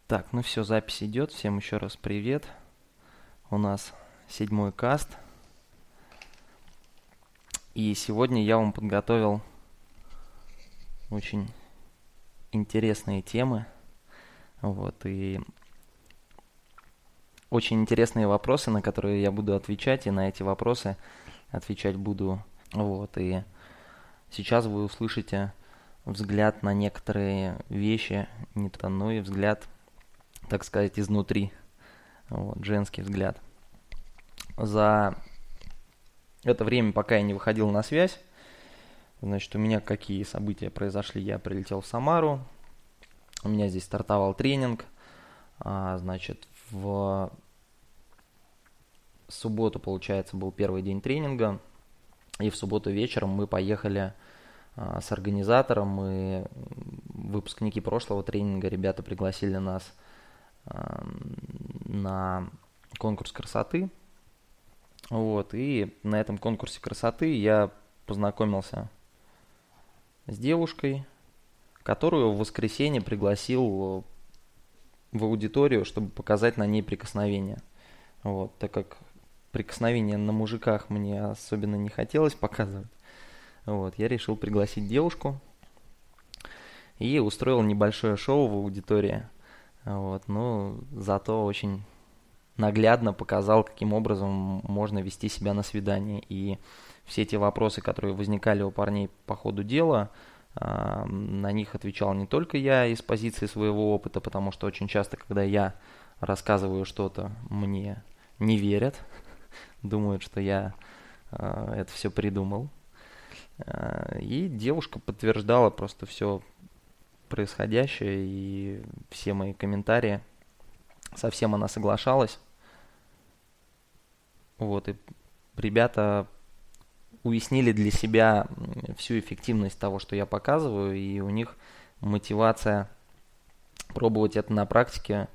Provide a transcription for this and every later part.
Так, ну все, запись идет. Всем еще раз привет. У нас 7-й каст. И сегодня я вам подготовил очень интересные темы. И очень интересные вопросы, на которые я буду отвечать. И на эти вопросы отвечать буду. И сейчас вы услышите взгляд на некоторые вещи, но и взгляд, так сказать, изнутри. Женский взгляд. За это время, пока я не выходил на связь, значит, у меня какие события произошли. Я прилетел в Самару, у меня здесь стартовал тренинг. В субботу, получается, был первый день тренинга, и в субботу вечером мы поехали с организатором, и выпускники прошлого тренинга, ребята пригласили нас на конкурс красоты. И на этом конкурсе красоты я познакомился с девушкой, которую в воскресенье пригласил в аудиторию, чтобы показать на ней прикосновение. Так как прикосновение на мужиках мне особенно не хотелось показывать, я решил пригласить девушку и устроил небольшое шоу в аудитории. Но зато очень наглядно показал, каким образом можно вести себя на свидании. И все те вопросы, которые возникали у парней по ходу дела, на них отвечал не только я из позиции своего опыта, потому что очень часто, когда я рассказываю что-то, мне не верят, думают, что я это все придумал. И девушка подтверждала просто все происходящее и все мои комментарии. Со всем она соглашалась. И ребята уяснили для себя всю эффективность того, что я показываю, и у них мотивация пробовать это на практике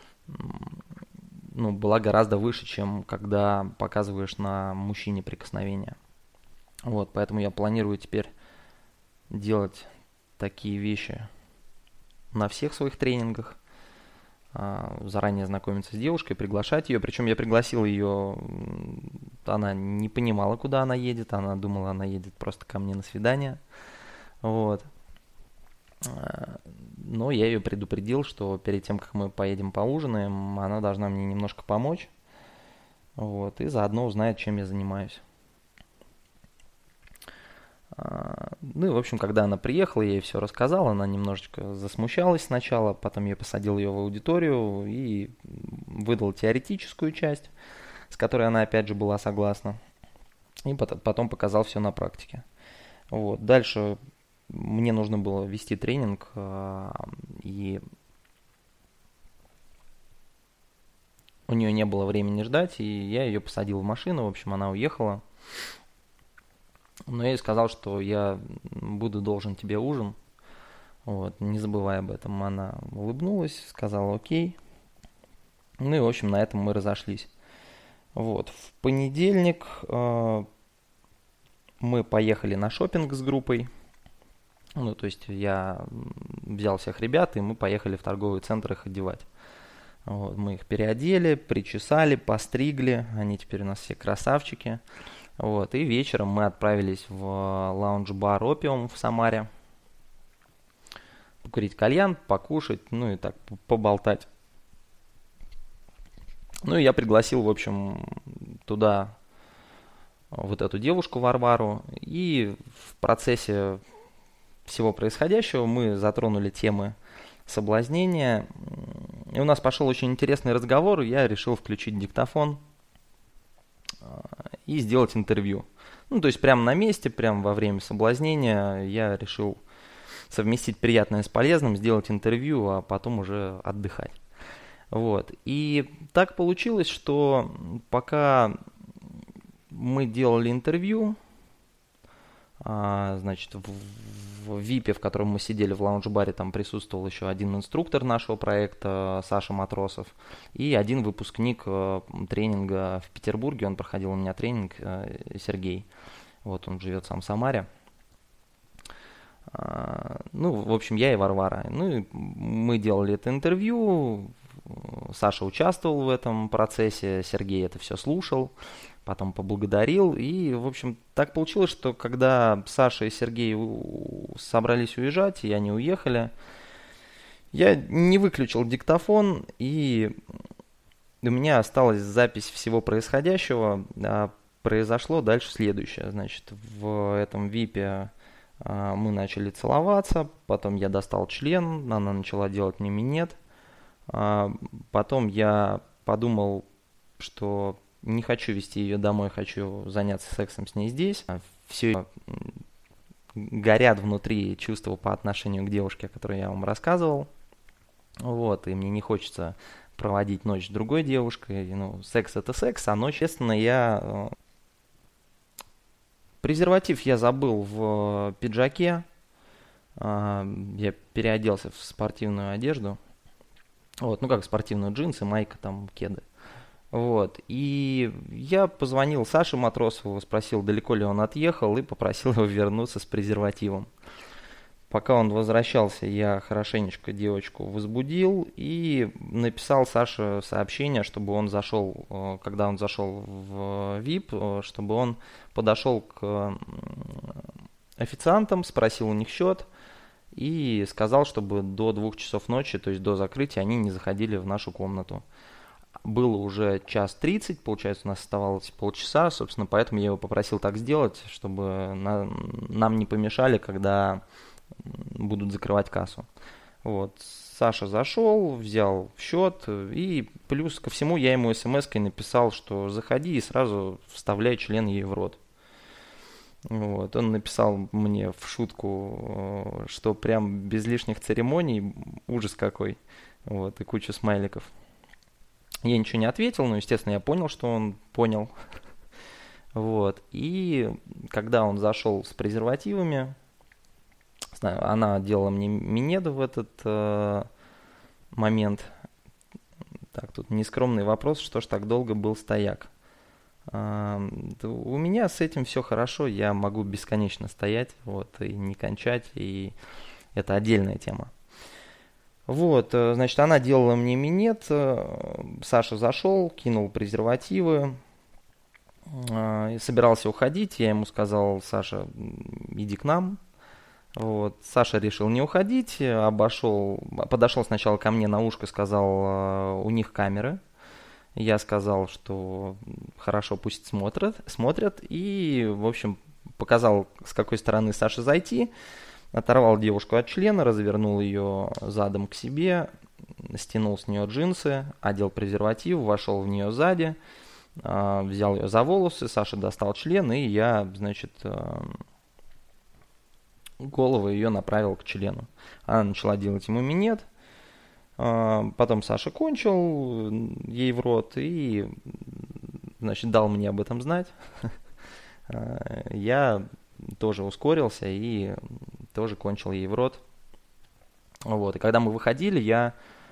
была гораздо выше, чем когда показываешь на мужчине прикосновение. Поэтому я планирую теперь делать такие вещи на всех своих тренингах. Заранее знакомиться с девушкой, приглашать ее. Причем я пригласил ее, она не понимала, куда она едет. Она думала, она едет просто ко мне на свидание. Но я ее предупредил, что перед тем, как мы поедем поужинаем, она должна мне немножко помочь. И заодно узнает, чем я занимаюсь. В общем, когда она приехала, я ей все рассказал, она немножечко засмущалась сначала, потом я посадил ее в аудиторию и выдал теоретическую часть, с которой она опять же была согласна, и потом показал все на практике. Дальше мне нужно было вести тренинг, и у нее не было времени ждать, и я ее посадил в машину, в общем, она уехала. Но я ей сказал, что я буду должен тебе ужин. Не забывай об этом. Она улыбнулась, сказала окей. В общем, на этом мы разошлись. В понедельник мы поехали на шопинг с группой. То есть я взял всех ребят, и мы поехали в торговый центр их одевать. Мы их переодели, причесали, постригли. Они теперь у нас все красавчики. И вечером мы отправились в лаунж-бар «Опиум» в Самаре. Покурить кальян, покушать, и так поболтать. И я пригласил, в общем, туда эту девушку Варвару. И в процессе всего происходящего мы затронули темы соблазнения. И у нас пошел очень интересный разговор, и я решил включить диктофон и сделать интервью. То есть прямо на месте, прямо во время соблазнения я решил совместить приятное с полезным, сделать интервью, а потом уже отдыхать. И так получилось, что пока мы делали интервью, в ВИПе, в котором мы сидели в лаунж-баре, там присутствовал еще один инструктор нашего проекта, Саша Матросов, и один выпускник тренинга в Петербурге, он проходил у меня тренинг, Сергей, он живет сам в Самаре. Ну, в общем, я и Варвара. Ну, и мы делали это интервью, Саша участвовал в этом процессе, Сергей это все слушал, потом поблагодарил. И, в общем, так получилось, что когда Саша и Сергей собрались уезжать, и они уехали, я не выключил диктофон, и у меня осталась запись всего происходящего. А произошло дальше следующее. Значит, в этом ВИПе мы начали целоваться, потом я достал член, она начала делать мне минет. Потом я подумал, что не хочу везти ее домой, хочу заняться сексом с ней здесь. Все горят внутри чувства по отношению к девушке, о которой я вам рассказывал. Вот, и мне не хочется проводить ночь с другой девушкой. Ну, секс это секс, а ночь, естественно, я... Презерватив я забыл в пиджаке. Я переоделся в спортивную одежду. Вот, ну как спортивную, джинсы, майка, там, кеды. Вот, и я позвонил Саше Матросову, спросил, далеко ли он отъехал, и попросил его вернуться с презервативом. Пока он возвращался, я хорошенечко девочку возбудил и написал Саше сообщение, чтобы он зашел, когда он зашел в VIP, чтобы он подошел к официантам, спросил у них счет и сказал, чтобы до 2 часов ночи, то есть до закрытия, они не заходили в нашу комнату. Было уже 1:30, получается, у нас оставалось полчаса, собственно, поэтому я его попросил так сделать, чтобы нам не помешали, когда будут закрывать кассу. Вот. Саша зашел, взял счет, и плюс ко всему я ему смс-кой написал, что заходи и сразу вставляй член ей в рот. Вот. Он написал мне в шутку, что прям без лишних церемоний, ужас какой, вот, и кучу смайликов. Я ничего не ответил, но, естественно, я понял, что он понял. Вот. И когда он зашел с презервативами, она делала мне минет в этот момент. Так, тут нескромный вопрос, что ж так долго был стояк. У меня с этим все хорошо, я могу бесконечно стоять, вот, и не кончать, и это отдельная тема. Вот, значит, она делала мне минет, Саша зашел, кинул презервативы, собирался уходить, я ему сказал, Саша, иди к нам. Вот. Саша решил не уходить, подошел сначала ко мне на ушко, сказал, у них камеры. Я сказал, что хорошо, пусть смотрят. И, в общем, показал, с какой стороны Саше зайти. Оторвал девушку от члена, развернул ее задом к себе, стянул с нее джинсы, одел презерватив, вошел в нее сзади, взял ее за волосы, Саша достал член, и я, значит... голову ее направил к члену. Она начала делать ему минет. Потом Саша кончил ей в рот и, значит, дал мне об этом знать. Я тоже ускорился и тоже кончил ей в рот. Вот. И когда мы выходили, я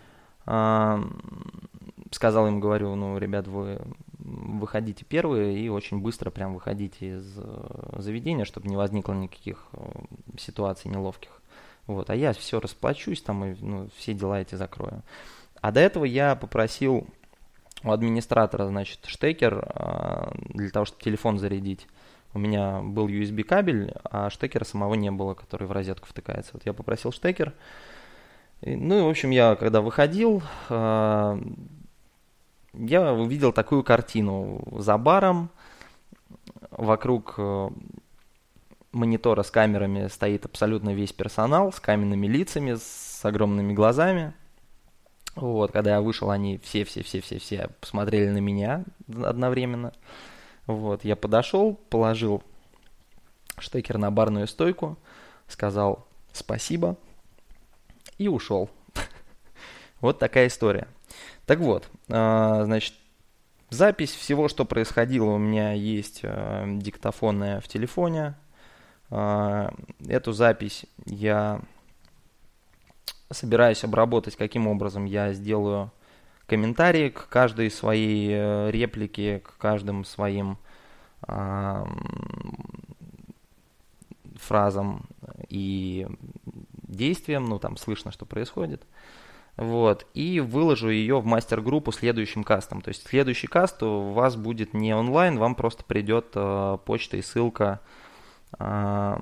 сказал им, говорю, ну, ребят, вы выходите первые и очень быстро прям выходите из заведения, чтобы не возникло никаких ситуаций неловких. Вот. А я все расплачусь там и все дела эти закрою. А до этого я попросил у администратора, значит, штекер для того, чтобы телефон зарядить. У меня был USB кабель, а штекера самого не было, который в розетку втыкается. Вот я попросил штекер. Ну и, в общем, я когда выходил, я увидел такую картину. За баром вокруг монитора с камерами стоит абсолютно весь персонал с каменными лицами, с огромными глазами. Вот, когда я вышел, они все посмотрели на меня одновременно. Вот, я подошел, положил штекер на барную стойку, сказал спасибо и ушел. Вот такая история. Так вот, значит, запись всего, что происходило, у меня есть диктофонная в телефоне. Эту запись я собираюсь обработать. Каким образом? Я сделаю комментарии к каждой своей реплике, к каждым своим фразам. и действиям, ну там слышно, что происходит. Вот, и выложу ее в мастер-группу следующим кастом. То есть следующий каст у вас будет не онлайн, вам просто придет почта и ссылка на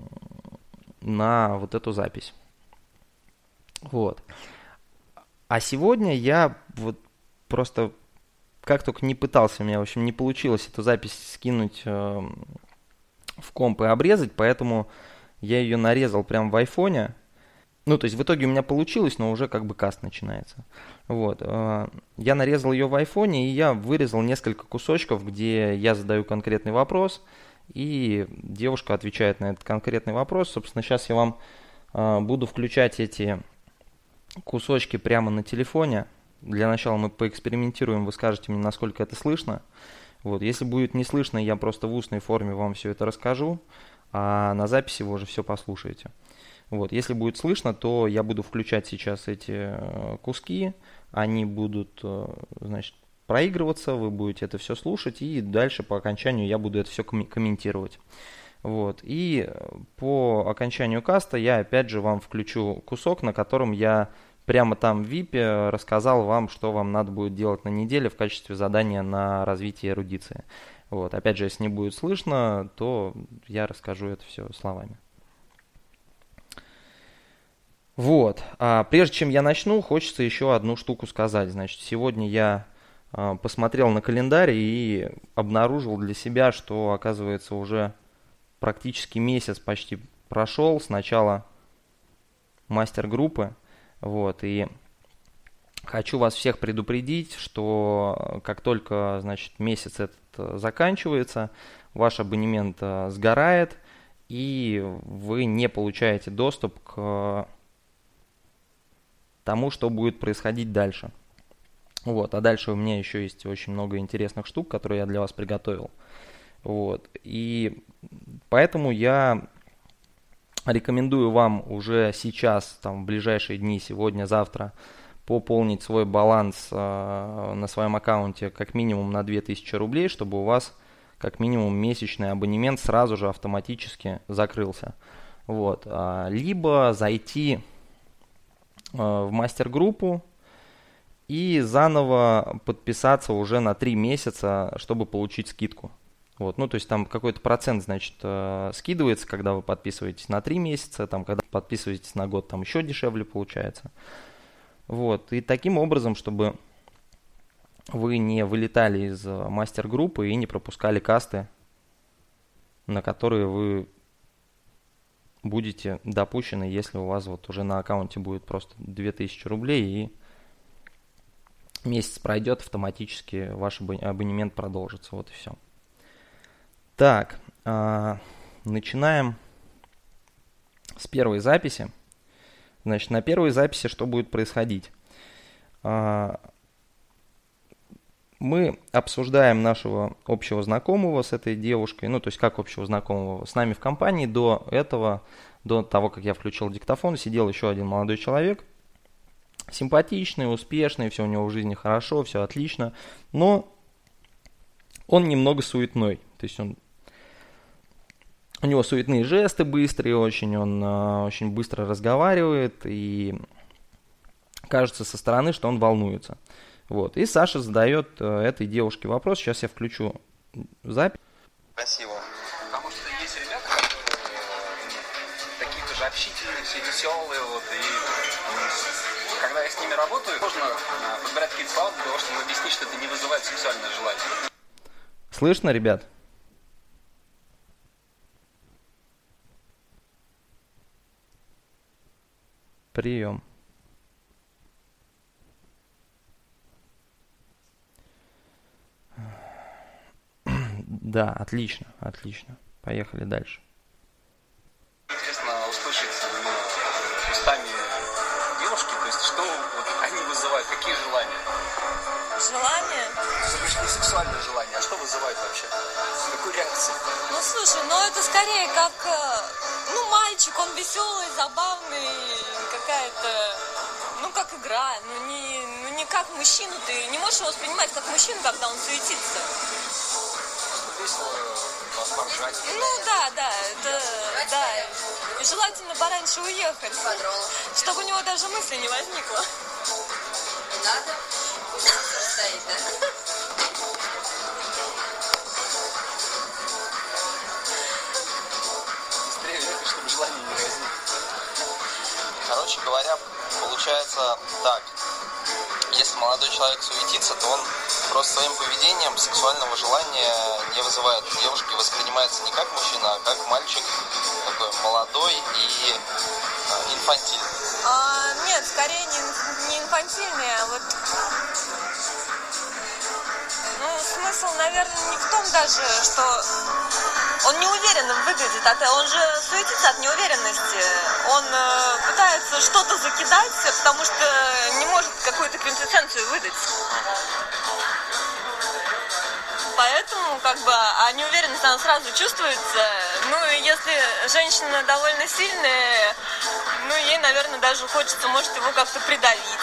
вот эту запись. Вот. А сегодня я вот просто как только не пытался, у меня, в общем, не получилось эту запись скинуть в комп и обрезать, поэтому я ее нарезал прямо в айфоне. Ну, то есть в итоге у меня получилось, но уже как бы каст начинается. Вот. Я нарезал ее в айфоне, и я вырезал несколько кусочков, где я задаю конкретный вопрос, и девушка отвечает на этот конкретный вопрос. Собственно, сейчас я вам буду включать эти кусочки прямо на телефоне. Для начала мы поэкспериментируем, вы скажете мне, насколько это слышно. Вот. Если будет не слышно, я просто в устной форме вам все это расскажу, а на записи вы уже все послушаете. Вот. Если будет слышно, то я буду включать сейчас эти куски, они будут, значит, проигрываться, вы будете это все слушать, и дальше по окончанию я буду это все комментировать. Вот. И по окончанию каста я опять же вам включу кусок, на котором я прямо там в VIP рассказал вам, что вам надо будет делать на неделе в качестве задания на развитие эрудиции. Вот. Опять же, если не будет слышно, то я расскажу это все словами. Вот. А прежде чем я начну, хочется еще одну штуку сказать. Значит, сегодня я посмотрел на календарь и обнаружил для себя, что, оказывается, уже практически месяц почти прошел с начала мастер-группы. Вот. И хочу вас всех предупредить, что как только, значит, месяц этот заканчивается, ваш абонемент сгорает, и вы не получаете доступ к тому, что будет происходить дальше. Вот. А дальше у меня еще есть очень много интересных штук, которые я для вас приготовил. Вот. И поэтому я рекомендую вам уже сейчас, там, в ближайшие дни, сегодня, завтра, пополнить свой баланс на своем аккаунте как минимум на 2000 рублей, чтобы у вас как минимум месячный абонемент сразу же автоматически закрылся. Вот. Либо зайти в мастер-группу и заново подписаться уже на 3 месяца, чтобы получить скидку. Вот, ну, то есть там какой-то процент, значит, скидывается, когда вы подписываетесь на 3 месяца, там, когда подписываетесь на год, там еще дешевле получается. Вот, и таким образом, чтобы вы не вылетали из мастер-группы и не пропускали касты, на которые вы будете допущены, если у вас вот уже на аккаунте будет просто 2000 рублей и месяц пройдет, автоматически ваш абонемент продолжится. Вот и все. Так, начинаем с первой записи. Значит, на первой записи что будет происходить? Мы обсуждаем нашего общего знакомого с этой девушкой, ну, то есть как общего знакомого, с нами в компании. До этого, до того, как я включил диктофон, сидел еще один молодой человек, симпатичный, успешный, все у него в жизни хорошо, все отлично, но он немного суетной, то есть у него суетные жесты быстрые очень, он очень быстро разговаривает, и кажется со стороны, что он волнуется. Вот. И Саша задает этой девушке вопрос. Сейчас я включу запись. Спасибо. Потому что есть ребята, которые такие тоже общительные, все веселые. Вот, и когда я с ними работаю, можно подбирать какие-то слова для того, чтобы объяснить, что это не вызывает сексуальное желание. Слышно, ребят? Прием. Да, отлично, отлично. Поехали дальше. Интересно услышать устами девушки, то есть что вот они вызывают, какие желания? Желание? Это не сексуальное желание, а что вызывает вообще? Какую реакцию? Ну слушай, это скорее как, мальчик, он веселый, забавный, какая-то, как игра, не как мужчину, ты не можешь его воспринимать как мужчину, когда он суетится. весело поржать. Ну да, это, да. И желательно пораньше уехать, чтобы у него даже мысли не возникло. Надо стоит, да? Быстрее уехать, чтобы желание не возникло. Короче говоря, получается так. Если молодой человек суетится, то он просто своим поведением сексуального желания не вызывает. Девушки воспринимается не как мужчина, а как мальчик такой молодой и инфантильный. Нет, скорее не инфантильный, а вот... Ну, смысл, наверное, не в том даже, что он неуверенным выглядит, он же суетится от неуверенности. Он пытается что-то закидать, потому что не может какую-то квинтэссенцию выдать. Поэтому, а неуверенность, она сразу чувствуется. Ну, и если женщина довольно сильная, ну, ей, наверное, даже хочется, может, его как-то придавить.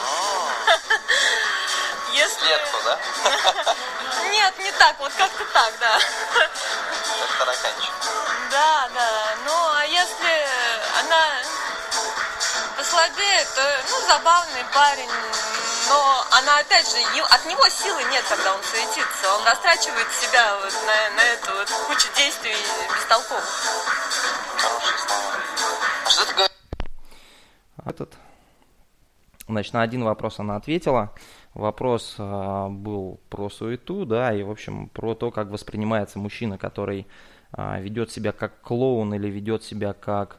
Если... Сверху, да? Нет, не так, вот как-то так, да. Как тараканчик. Да. Ну, а если она послабее, то, забавный парень. Но она, опять же, от него силы нет, когда он суетится. Он растрачивает себя вот на эту вот кучу действий бестолковых. Хорошие слова. А что ты говоришь? Значит, на один вопрос она ответила. Вопрос был про суету, да, и, в общем, про то, как воспринимается мужчина, который ведет себя как клоун или ведет себя как,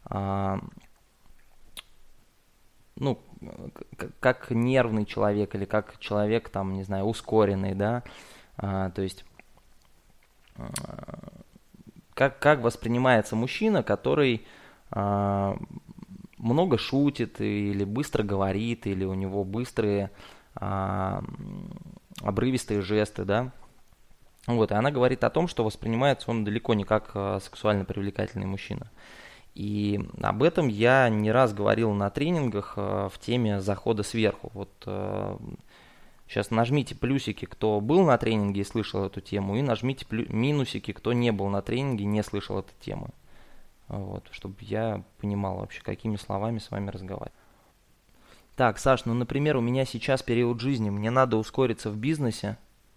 как нервный человек или как человек, там, не знаю, ускоренный, да, то есть как воспринимается мужчина, который много шутит или быстро говорит, или у него быстрые обрывистые жесты, да. Вот, и она говорит о том, что воспринимается он далеко не как сексуально привлекательный мужчина. И об этом я не раз говорил на тренингах в теме захода сверху. Вот сейчас нажмите плюсики, кто был на тренинге и слышал эту тему, и нажмите минусики, кто не был на тренинге и не слышал эту тему. Вот, чтобы я понимал вообще, какими словами с вами разговаривать. Так, Саш, например, у меня сейчас период жизни, мне надо ускориться в бизнесе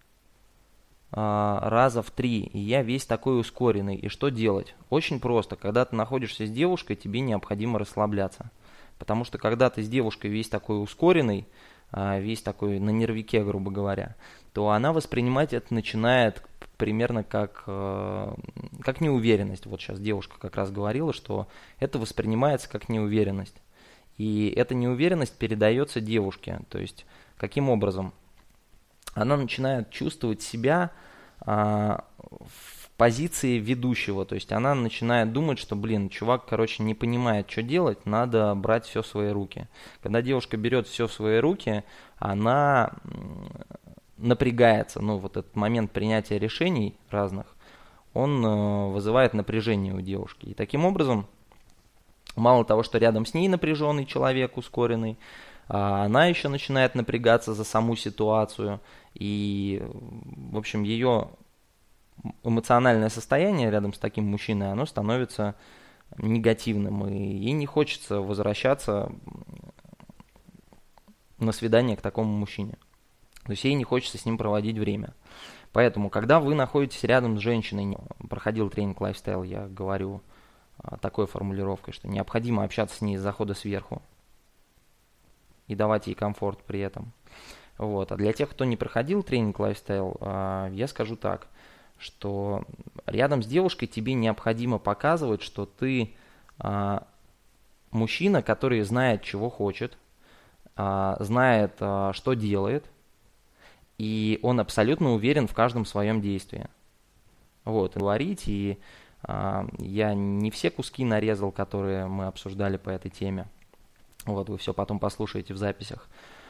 раза в 3, и я весь такой ускоренный. И что делать? Очень просто. Когда ты находишься с девушкой, тебе необходимо расслабляться. Потому что когда ты с девушкой весь такой ускоренный, весь такой на нервике, грубо говоря, то она воспринимать это начинает примерно как неуверенность. Вот сейчас девушка как раз говорила, что это воспринимается как неуверенность. И эта неуверенность передается девушке. То есть, каким образом? Она начинает чувствовать себя в позиции ведущего. То есть, она начинает думать, что, чувак, не понимает, что делать, надо брать все в свои руки. Когда девушка берет все в свои руки, она напрягается. Вот этот момент принятия решений разных, он вызывает напряжение у девушки. И таким образом, мало того, что рядом с ней напряженный человек, ускоренный, она еще начинает напрягаться за саму ситуацию. И, в общем, ее эмоциональное состояние рядом с таким мужчиной, оно становится негативным. И ей не хочется возвращаться на свидание к такому мужчине. То есть ей не хочется с ним проводить время. Поэтому, когда вы находитесь рядом с женщиной, проходил тренинг лайфстайл, я говорю такой формулировкой, что необходимо общаться с ней с захода сверху и давать ей комфорт при этом. Вот. А для тех, кто не проходил тренинг лайфстайл, я скажу так, что рядом с девушкой тебе необходимо показывать, что ты мужчина, который знает, чего хочет, знает, что делает, и он абсолютно уверен в каждом своем действии. Вот, говорить, и я не все куски нарезал, которые мы обсуждали по этой теме. Вот, вы все потом послушаете в записях.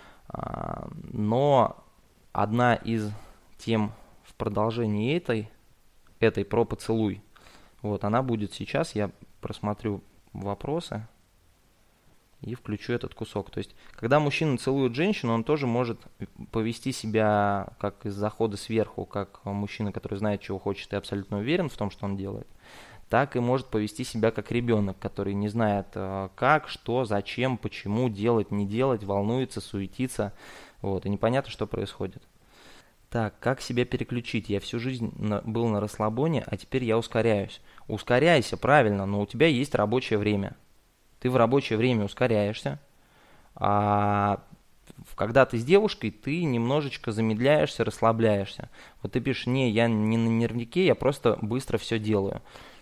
Но одна из тем в продолжении этой про поцелуй, вот, она будет сейчас, я просмотрю вопросы и включу этот кусок. То есть, когда мужчина целует женщину, он тоже может повести себя как из захода сверху, как мужчина, который знает, чего хочет и абсолютно уверен в том, что он делает, так и может повести себя как ребенок, который не знает, как, что, зачем, почему делать, не делать, волнуется, суетится, вот, и непонятно, что происходит. Так, как себя переключить? Я всю жизнь был на расслабоне, а теперь я ускоряюсь. Ускоряйся, правильно, но у тебя есть рабочее время. Ты в рабочее время ускоряешься, а когда ты с девушкой, ты немножечко замедляешься, расслабляешься. Вот ты пишешь, не, я не на нервнике, я просто быстро все делаю.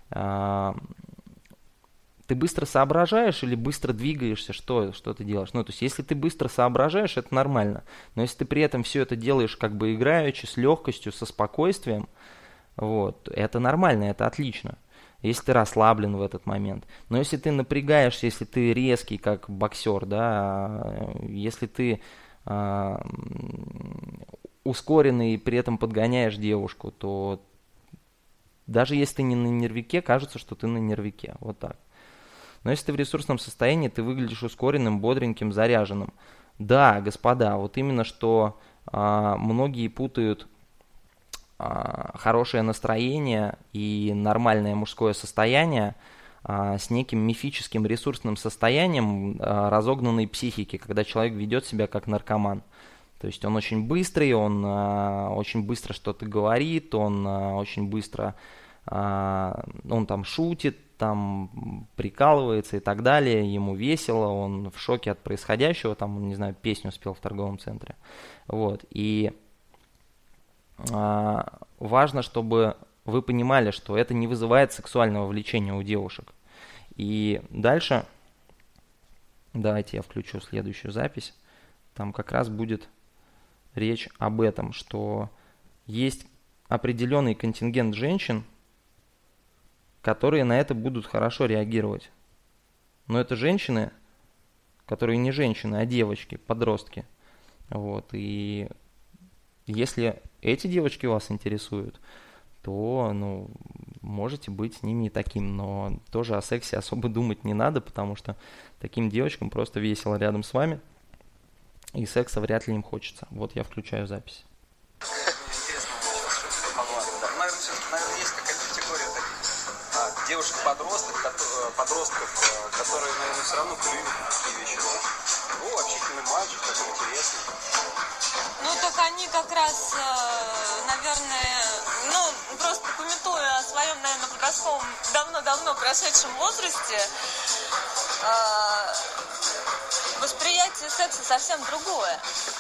Ты быстро соображаешь или быстро двигаешься, что ты делаешь? Ну, то есть, если ты быстро соображаешь, это нормально. Но если ты при этом все это делаешь как бы играючи, с легкостью, со спокойствием, вот, это нормально, это отлично. Если ты расслаблен в этот момент. Но если ты напрягаешься, если ты резкий, как боксер, да, если ты ускоренный и при этом подгоняешь девушку, то даже если ты не на нервике, кажется, что ты на нервике. Вот так. Но если ты в ресурсном состоянии, ты выглядишь ускоренным, бодреньким, заряженным. Да, господа, вот именно что многие путают хорошее настроение и нормальное мужское состояние с неким мифическим ресурсным состоянием разогнанной психики, когда человек ведет себя как наркоман. То есть он очень быстрый, он очень быстро что-то говорит, он очень быстро, он там шутит, там прикалывается и так далее, ему весело, он в шоке от происходящего, там, не знаю, песню спел в торговом центре. Вот, и важно, чтобы вы понимали, что это не вызывает сексуального влечения у девушек. И дальше, давайте я включу следующую запись, там как раз будет речь об этом, что есть определенный контингент женщин, которые на это будут хорошо реагировать. Но это женщины, которые не женщины, а девочки, подростки. Вот, и если эти девочки вас интересуют, то, ну, можете быть с ними и таким, но тоже о сексе особо думать не надо, потому что таким девочкам просто весело рядом с вами, и секса вряд ли им хочется. Вот я включаю запись. Наверное, есть какая-то категория таких девушек-подростков, которые, наверное, все равно клюют такие вещи, да? Ну, общительный мальчик, такой интересный. Ну, так они как раз, наверное, ну, просто памятуя о своем, наверное, подростковом, давно-давно прошедшем возрасте, восприятие секса совсем другое.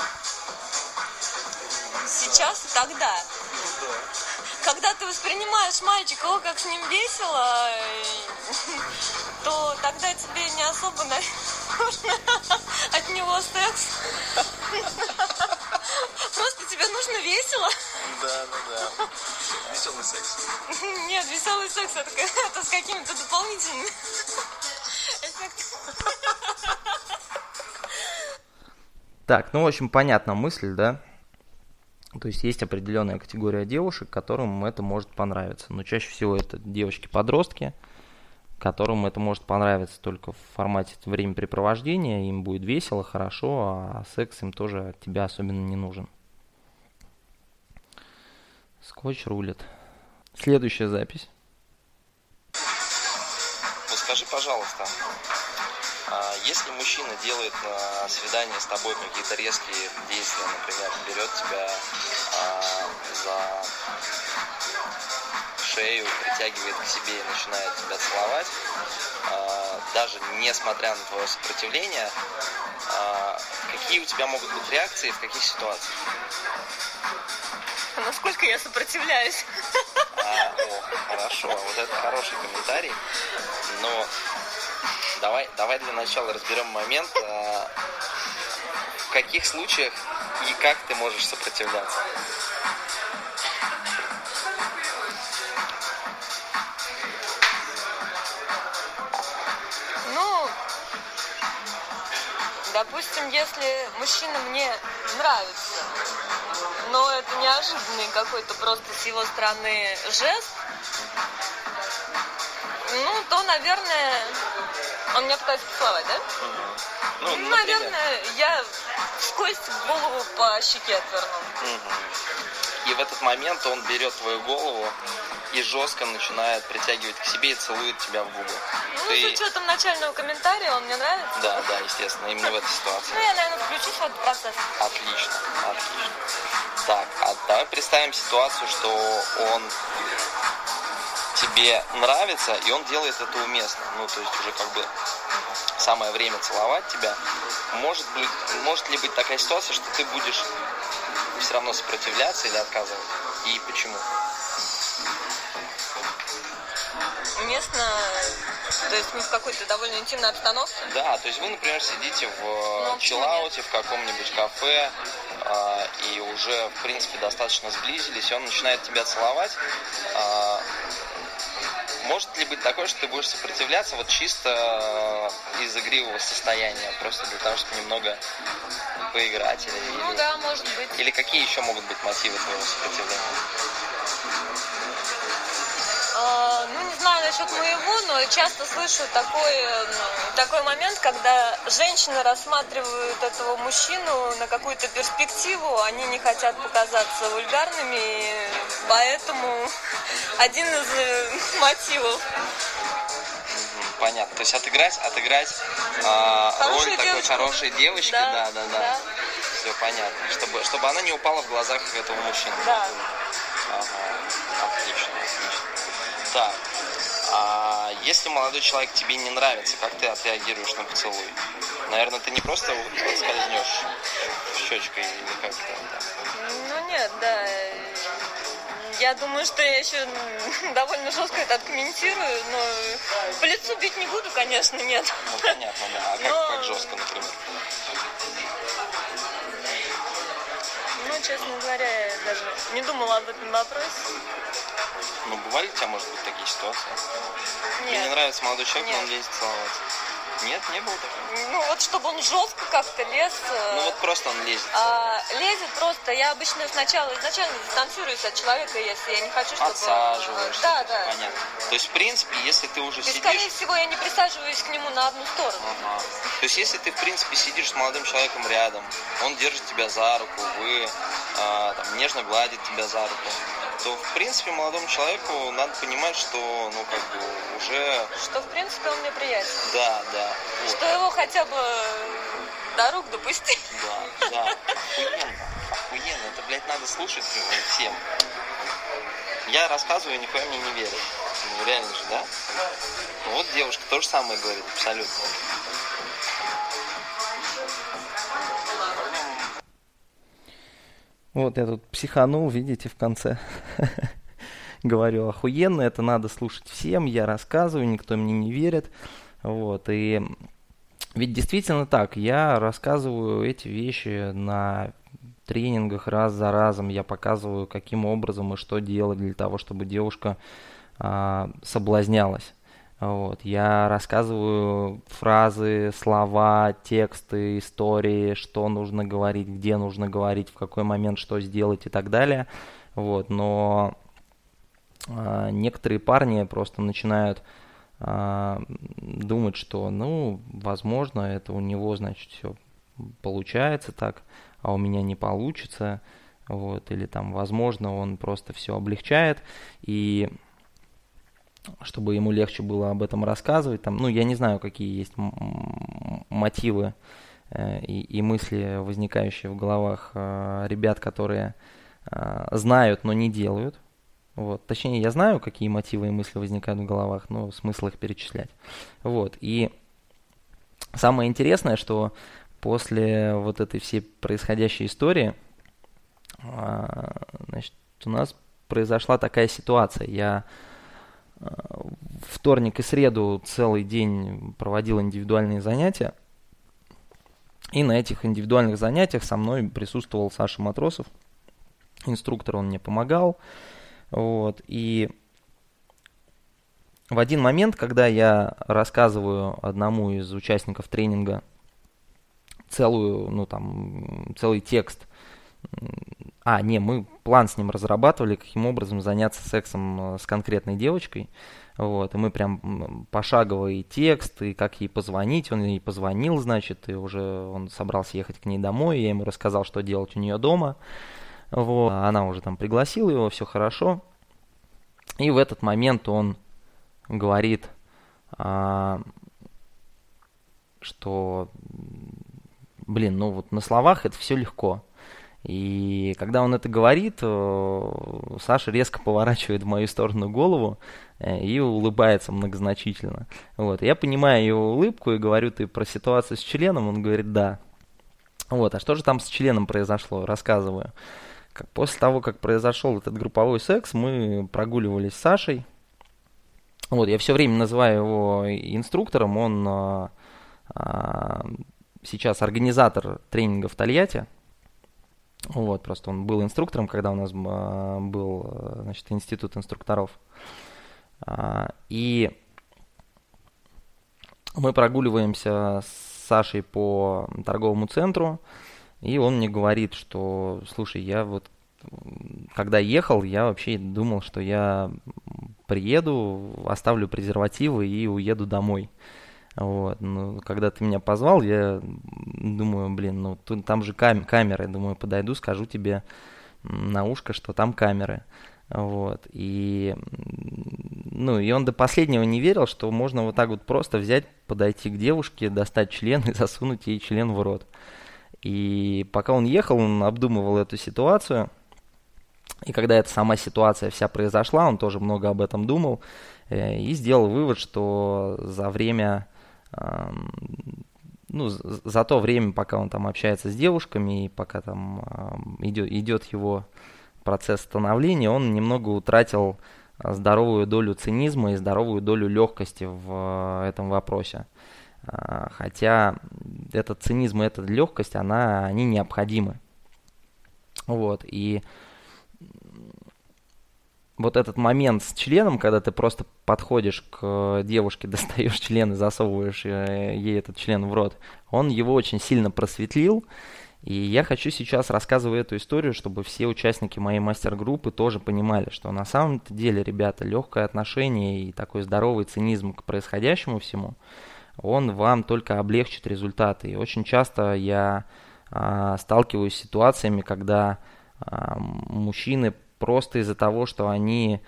Сейчас и тогда. Когда ты воспринимаешь мальчика, о, как с ним весело, то тогда тебе не особо нужно от него секс. Просто тебе нужно весело. Да. Веселый секс. Нет, веселый секс это с какими-то дополнительными эффектами. Так, ну, в общем, понятна мысль, да? То есть есть определенная категория девушек, которым это может понравиться. Но чаще всего это девочки-подростки, которым это может понравиться только в формате времяпрепровождения. Им будет весело, хорошо, а секс им тоже от тебя особенно не нужен. Скотч рулит. Следующая запись. Вот скажи, пожалуйста, если мужчина делает на свидании с тобой какие-то резкие действия, например, берет тебя за шею, притягивает к себе и начинает тебя целовать, даже несмотря на твое сопротивление, какие у тебя могут быть реакции, в каких ситуациях? Насколько я сопротивляюсь? Хорошо, вот это хороший комментарий, но давай для начала разберем момент, в каких случаях и как ты можешь сопротивляться. Ну, допустим, если мужчина мне нравится, но это неожиданный какой-то просто с его стороны жест, ну, то, наверное, он меня пытается поцеловать, да? Ну, наверное, я кость в голову по щеке отвернул. И в этот момент он берет твою голову и жестко начинает притягивать к себе и целует тебя в губы. Ну, с учетом начального комментария, он мне нравится. Да, естественно, именно в этой ситуации. Ну, я, наверное, включусь в этот процесс. Отлично. Так, а давай представим ситуацию, что он тебе нравится, и он делает это уместно. Ну, то есть уже как бы самое время целовать тебя. Может ли быть такая ситуация, что ты будешь все равно сопротивляться или отказывать? И почему? Уместно, то есть мы в какой-то довольно интимной обстановке. Да, то есть вы, например, сидите в чиллауте, в каком-нибудь кафе, и уже, в принципе, достаточно сблизились, и он начинает тебя целовать. Может ли быть такое, что ты будешь сопротивляться вот чисто из игривого состояния, просто для того, чтобы немного поиграть? Ну да, может быть. Или какие еще могут быть мотивы твоего сопротивления? Ну, не знаю насчет моего, но часто слышу такой момент, когда женщины рассматривают этого мужчину на какую-то перспективу, они не хотят показаться вульгарными, поэтому один из мотивов. Понятно. То есть отыграть роль такой хорошей девочки, да. Все понятно. Чтобы она не упала в глазах этого мужчины. Да. Ага. Отлично. Так. А если молодой человек тебе не нравится, как ты отреагируешь на поцелуй? Наверное, ты не просто скользнешь щечкой или как-то. Ну нет, да. Я думаю, что я еще довольно жестко это откомментирую, но по лицу бить не буду, конечно, нет. Ну понятно, да. А как жестко, например? Ну, честно говоря, я даже не думала об этом вопросе. Ну, бывали у тебя, может быть, такие ситуации? Нет. Тебе не нравится молодой человек, Нет. но он лезет целоваться? Нет, не было такого? Ну, вот чтобы он жестко как-то лез. Ну, вот просто он лезет. Лезет просто. Я обычно изначально дистанцируюсь от человека, если я не хочу, чтобы... Отсаживаешься. Да. Понятно. То есть, в принципе, если ты уже И, сидишь... скорее всего, я не присаживаюсь к нему на одну сторону. Ага. То есть, если ты, в принципе, сидишь с молодым человеком рядом, он держит тебя за руку, вы там, нежно гладит тебя за руку, то, в принципе, молодому человеку надо понимать, что, ну, как бы, уже... Что, в принципе, он мне приятен. Да. Вот. Что его хотя бы до рук допустить. Да. Охуенно. Это, блядь, надо слушать всем. Я рассказываю, нихуя мне не верят. Ну, реально же, да? Ну, вот девушка то же самое говорит, абсолютно. Вот я тут психанул, видите, в конце. Говорю, охуенно, это надо слушать всем, я рассказываю, никто мне не верит. Вот, и ведь действительно так, я рассказываю эти вещи на тренингах раз за разом, я показываю, каким образом и что делать для того, чтобы девушка соблазнялась. Вот, я рассказываю фразы, слова, тексты, истории, что нужно говорить, где нужно говорить, в какой момент что сделать и так далее. Вот, но некоторые парни просто начинают думать, что, ну, возможно, это у него, значит, все получается так, а у меня не получится. Вот, или там, возможно, он просто все облегчает, и чтобы ему легче было об этом рассказывать, там, ну, я не знаю, какие есть мотивы и мысли, возникающие в головах ребят, которые знают, но не делают. Вот. Точнее, я знаю, какие мотивы и мысли возникают в головах, но смысл их перечислять. Вот. И самое интересное, что после вот этой всей происходящей истории, значит, у нас произошла такая ситуация. Я вторник и среду целый день проводил индивидуальные занятия. И на этих индивидуальных занятиях со мной присутствовал Саша Матросов. Инструктор, он мне помогал. Вот. И в один момент, когда я рассказываю одному из участников тренинга целый текст Мы план с ним разрабатывали, каким образом заняться сексом с конкретной девочкой. Вот, и мы прям пошаговый текст, и как ей позвонить. Он ей позвонил, значит, и уже он собрался ехать к ней домой. Я ему рассказал, что делать у нее дома. Вот, она уже там пригласила его, все хорошо. И в этот момент он говорит, что, на словах это все легко. И когда он это говорит, Саша резко поворачивает в мою сторону голову и улыбается многозначительно. Вот. Я понимаю его улыбку и говорю: ты про ситуацию с членом? Он говорит: да. Вот. А что же там с членом произошло? Рассказываю. После того, как произошел этот групповой секс, мы прогуливались с Сашей. Вот. Я все время называю его инструктором. Он сейчас организатор тренинга в Тольятти. Вот, просто он был инструктором, когда у нас был, значит, институт инструкторов. И мы прогуливаемся с Сашей по торговому центру, и он мне говорит, что, слушай, я вот, когда ехал, я вообще думал, что я приеду, оставлю презервативы и уеду домой. Вот. Когда ты меня позвал, я думаю, там же камеры. Думаю, подойду, скажу тебе на ушко, что там камеры. Вот. И он до последнего не верил, что можно вот так вот просто взять, подойти к девушке, достать член и засунуть ей член в рот. И пока он ехал, он обдумывал эту ситуацию. И когда эта сама ситуация вся произошла, он тоже много об этом думал и сделал вывод, что за то время, пока он там общается с девушками и пока там идет его процесс становления, он немного утратил здоровую долю цинизма и здоровую долю легкости в этом вопросе. Хотя этот цинизм и эта легкость, они необходимы. Вот, и вот этот момент с членом, когда ты просто подходишь к девушке, достаешь член и засовываешь ей этот член в рот, он его очень сильно просветлил. И я хочу сейчас, рассказывая эту историю, чтобы все участники моей мастер-группы тоже понимали, что на самом деле, ребята, легкое отношение и такой здоровый цинизм к происходящему всему, он вам только облегчит результаты. И очень часто я сталкиваюсь с ситуациями, когда мужчины просто из-за того, что они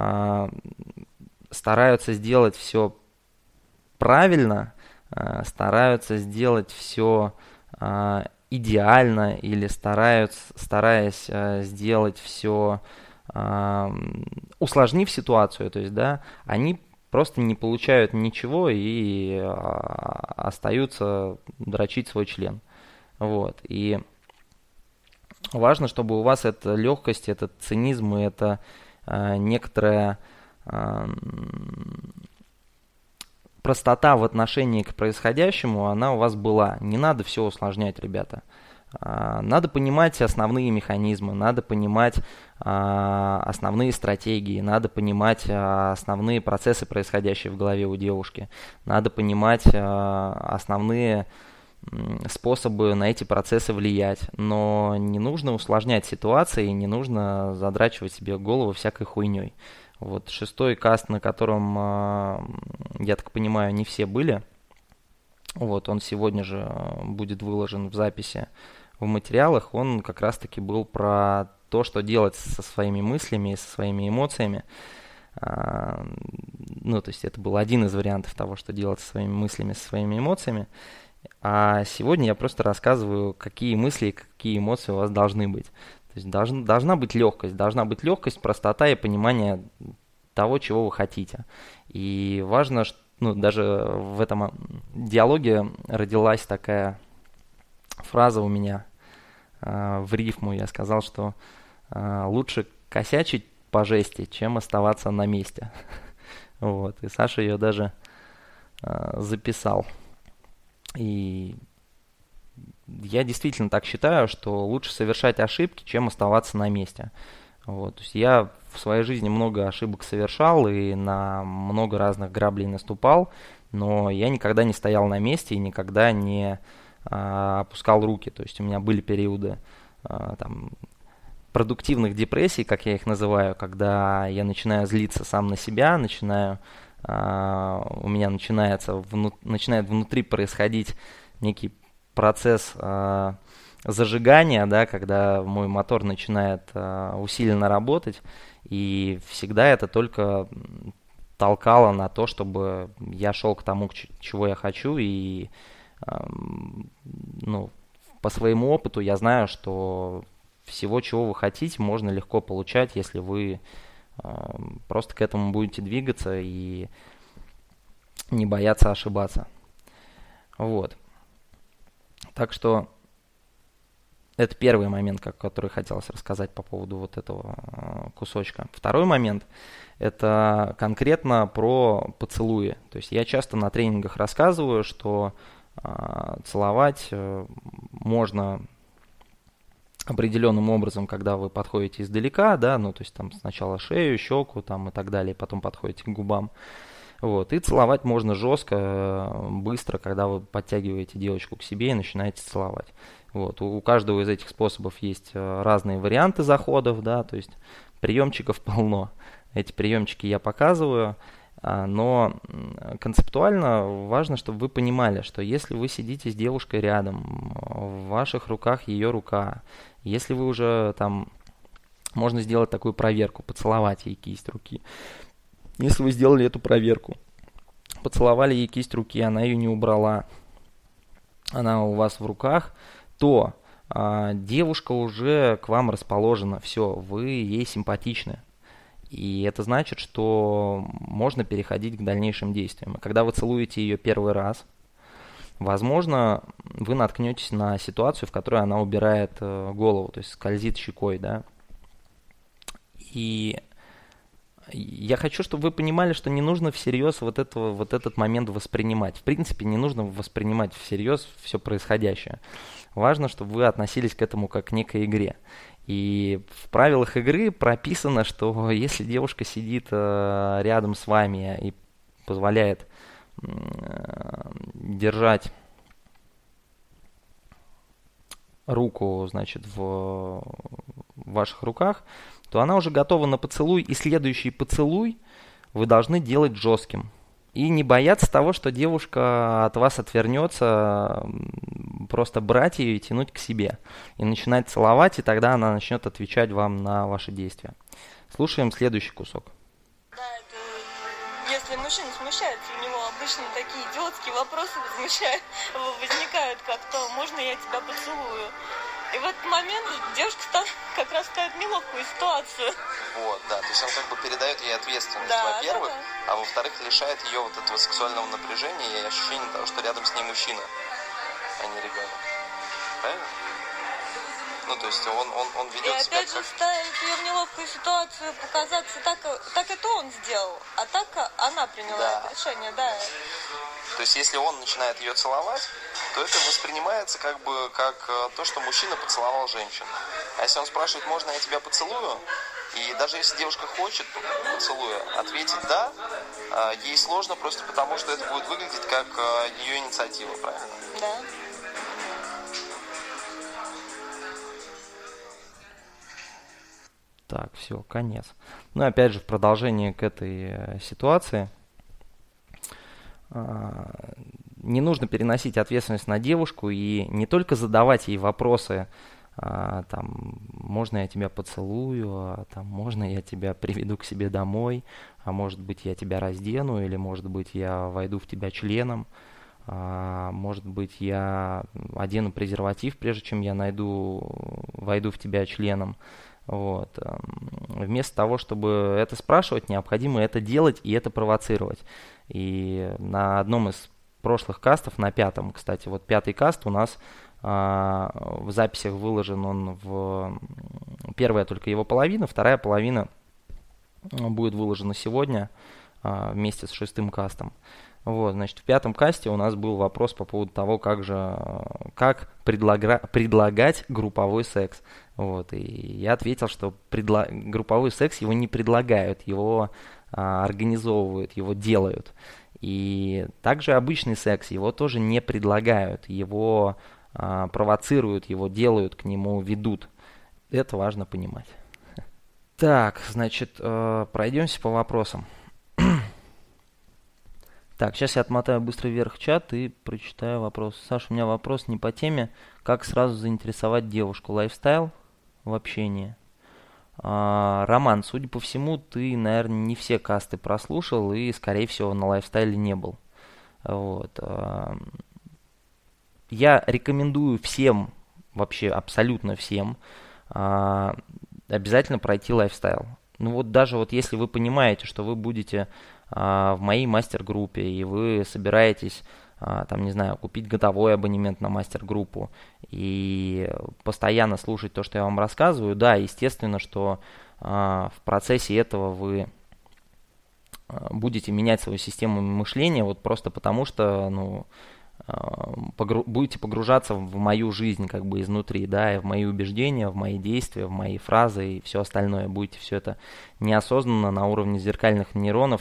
стараются сделать все правильно, стараются сделать все идеально или стараясь сделать все, усложнив ситуацию, то есть, да, они просто не получают ничего и остаются дрочить свой член. Вот, и важно, чтобы у вас эта легкость, этот цинизм и это некоторая простота в отношении к происходящему, она у вас была. Не надо все усложнять, ребята. Надо понимать основные механизмы, надо понимать основные стратегии, надо понимать основные процессы, происходящие в голове у девушки. Надо понимать основные способы на эти процессы влиять. Но не нужно усложнять ситуации, не нужно задрачивать себе голову всякой хуйней. Вот 6-й каст, на котором, я так понимаю, не все были, вот он сегодня же будет выложен в записи в материалах, он как раз-таки был про то, что делать со своими мыслями и со своими эмоциями. То есть это был один из вариантов того, что делать со своими мыслями, со своими эмоциями. А сегодня я просто рассказываю, какие мысли и какие эмоции у вас должны быть. То есть должна быть легкость, простота и понимание того, чего вы хотите. И важно, что даже в этом диалоге родилась такая фраза у меня в рифму. Я сказал, что лучше косячить по жести, чем оставаться на месте. Вот. И Саша ее даже записал. И я действительно так считаю, что лучше совершать ошибки, чем оставаться на месте. Вот. То есть я в своей жизни много ошибок совершал и на много разных граблей наступал, но я никогда не стоял на месте и никогда не опускал руки. То есть у меня были периоды продуктивных депрессий, как я их называю, когда я начинаю злиться сам на себя, у меня начинает внутри происходить некий процесс зажигания, да, когда мой мотор начинает усиленно работать, и всегда это только толкало на то, чтобы я шел к тому, чего я хочу, и по своему опыту я знаю, что всего, чего вы хотите, можно легко получать, если вы просто к этому будете двигаться и не бояться ошибаться. Вот. Так что это первый момент, который хотелось рассказать по поводу вот этого кусочка. Второй момент – это конкретно про поцелуи. То есть я часто на тренингах рассказываю, что целовать можно определенным образом, когда вы подходите издалека, да, то есть там сначала шею, щеку там и так далее, потом подходите к губам. Вот, и целовать можно жестко, быстро, когда вы подтягиваете девочку к себе и начинаете целовать. Вот, у каждого из этих способов есть разные варианты заходов, да, то есть приемчиков полно. Эти приемчики я показываю, но концептуально важно, чтобы вы понимали, что если вы сидите с девушкой рядом, в ваших руках ее рука, если вы уже там, можно сделать такую проверку, поцеловать ей кисть руки. Если вы сделали эту проверку, поцеловали ей кисть руки, она ее не убрала, она у вас в руках, то девушка уже к вам расположена, все, вы ей симпатичны. И это значит, что можно переходить к дальнейшим действиям. Когда вы целуете ее первый раз, возможно, вы наткнетесь на ситуацию, в которой она убирает голову, то есть скользит щекой, да. И я хочу, чтобы вы понимали, что не нужно всерьез вот этот момент воспринимать. В принципе, не нужно воспринимать всерьез все происходящее. Важно, чтобы вы относились к этому как к некой игре. И в правилах игры прописано, что если девушка сидит рядом с вами и позволяет держать руку, значит, в ваших руках, то она уже готова на поцелуй, и следующий поцелуй вы должны делать жестким. И не бояться того, что девушка от вас отвернется, просто брать ее и тянуть к себе. И начинать целовать, и тогда она начнет отвечать вам на ваши действия. Слушаем следующий кусок. Да, это если мужчина смущается, у него обычно такие идиотские вопросы возникают, как то «можно я тебя поцелую?». И в этот момент девушка как раз ставит в неловкую ситуацию. Вот, да, то есть он как бы передает ей ответственность, Да, во-первых, да. а во-вторых, лишает ее вот этого сексуального напряжения и ощущения того, что рядом с ней мужчина, а не ребенок. Правильно? Ну, то есть он И ведет себя опять же как... ставит ее в неловкую ситуацию, показаться так это он сделал, а так она приняла Да. это решение, да. То есть если он начинает ее целовать, то это воспринимается как бы как то, что мужчина поцеловал женщину. А если он спрашивает, можно я тебя поцелую, и даже если девушка хочет поцелуя, ответить «да», ей сложно просто потому, что это будет выглядеть как ее инициатива, правильно? Да. Так, все, конец. Ну, опять же, в продолжение к этой ситуации, не нужно переносить ответственность на девушку и не только задавать ей вопросы, там, можно я тебя поцелую, там, можно я тебя приведу к себе домой, а может быть я тебя раздену, или может быть я войду в тебя членом, может быть я одену презерватив, прежде чем я войду в тебя членом. Вот. Вместо того, чтобы это спрашивать, необходимо это делать и это провоцировать. И на одном из прошлых кастов, на 5-м, кстати, вот 5-й каст у нас в записях выложен он первая только его половина, вторая половина будет выложена сегодня вместе с 6-м кастом. Вот, значит, в 5-м касте у нас был вопрос по поводу того, как предлагать групповой секс. Вот, и я ответил, что групповой секс его не предлагают, его организовывают, его делают. И также обычный секс его тоже не предлагают, его провоцируют, его делают, к нему ведут. Это важно понимать. Так, значит, пройдемся по вопросам. Так, сейчас я отмотаю быстро вверх чат и прочитаю вопрос. Саша, у меня вопрос не по теме. Как сразу заинтересовать девушку? Лайфстайл в общении. Роман, судя по всему, ты, наверное, не все касты прослушал и, скорее всего, на лайфстайле не был. Вот. Я рекомендую всем, вообще абсолютно всем, обязательно пройти лайфстайл. Ну вот даже вот если вы понимаете, что вы будете в моей мастер-группе, и вы собираетесь, там, не знаю, купить годовой абонемент на мастер-группу и постоянно слушать то, что я вам рассказываю, да, естественно, что в процессе этого вы будете менять свою систему мышления, вот просто потому что, ну, будете погружаться в мою жизнь как бы изнутри, да, и в мои убеждения, в мои действия, в мои фразы и все остальное. Будете все это неосознанно на уровне зеркальных нейронов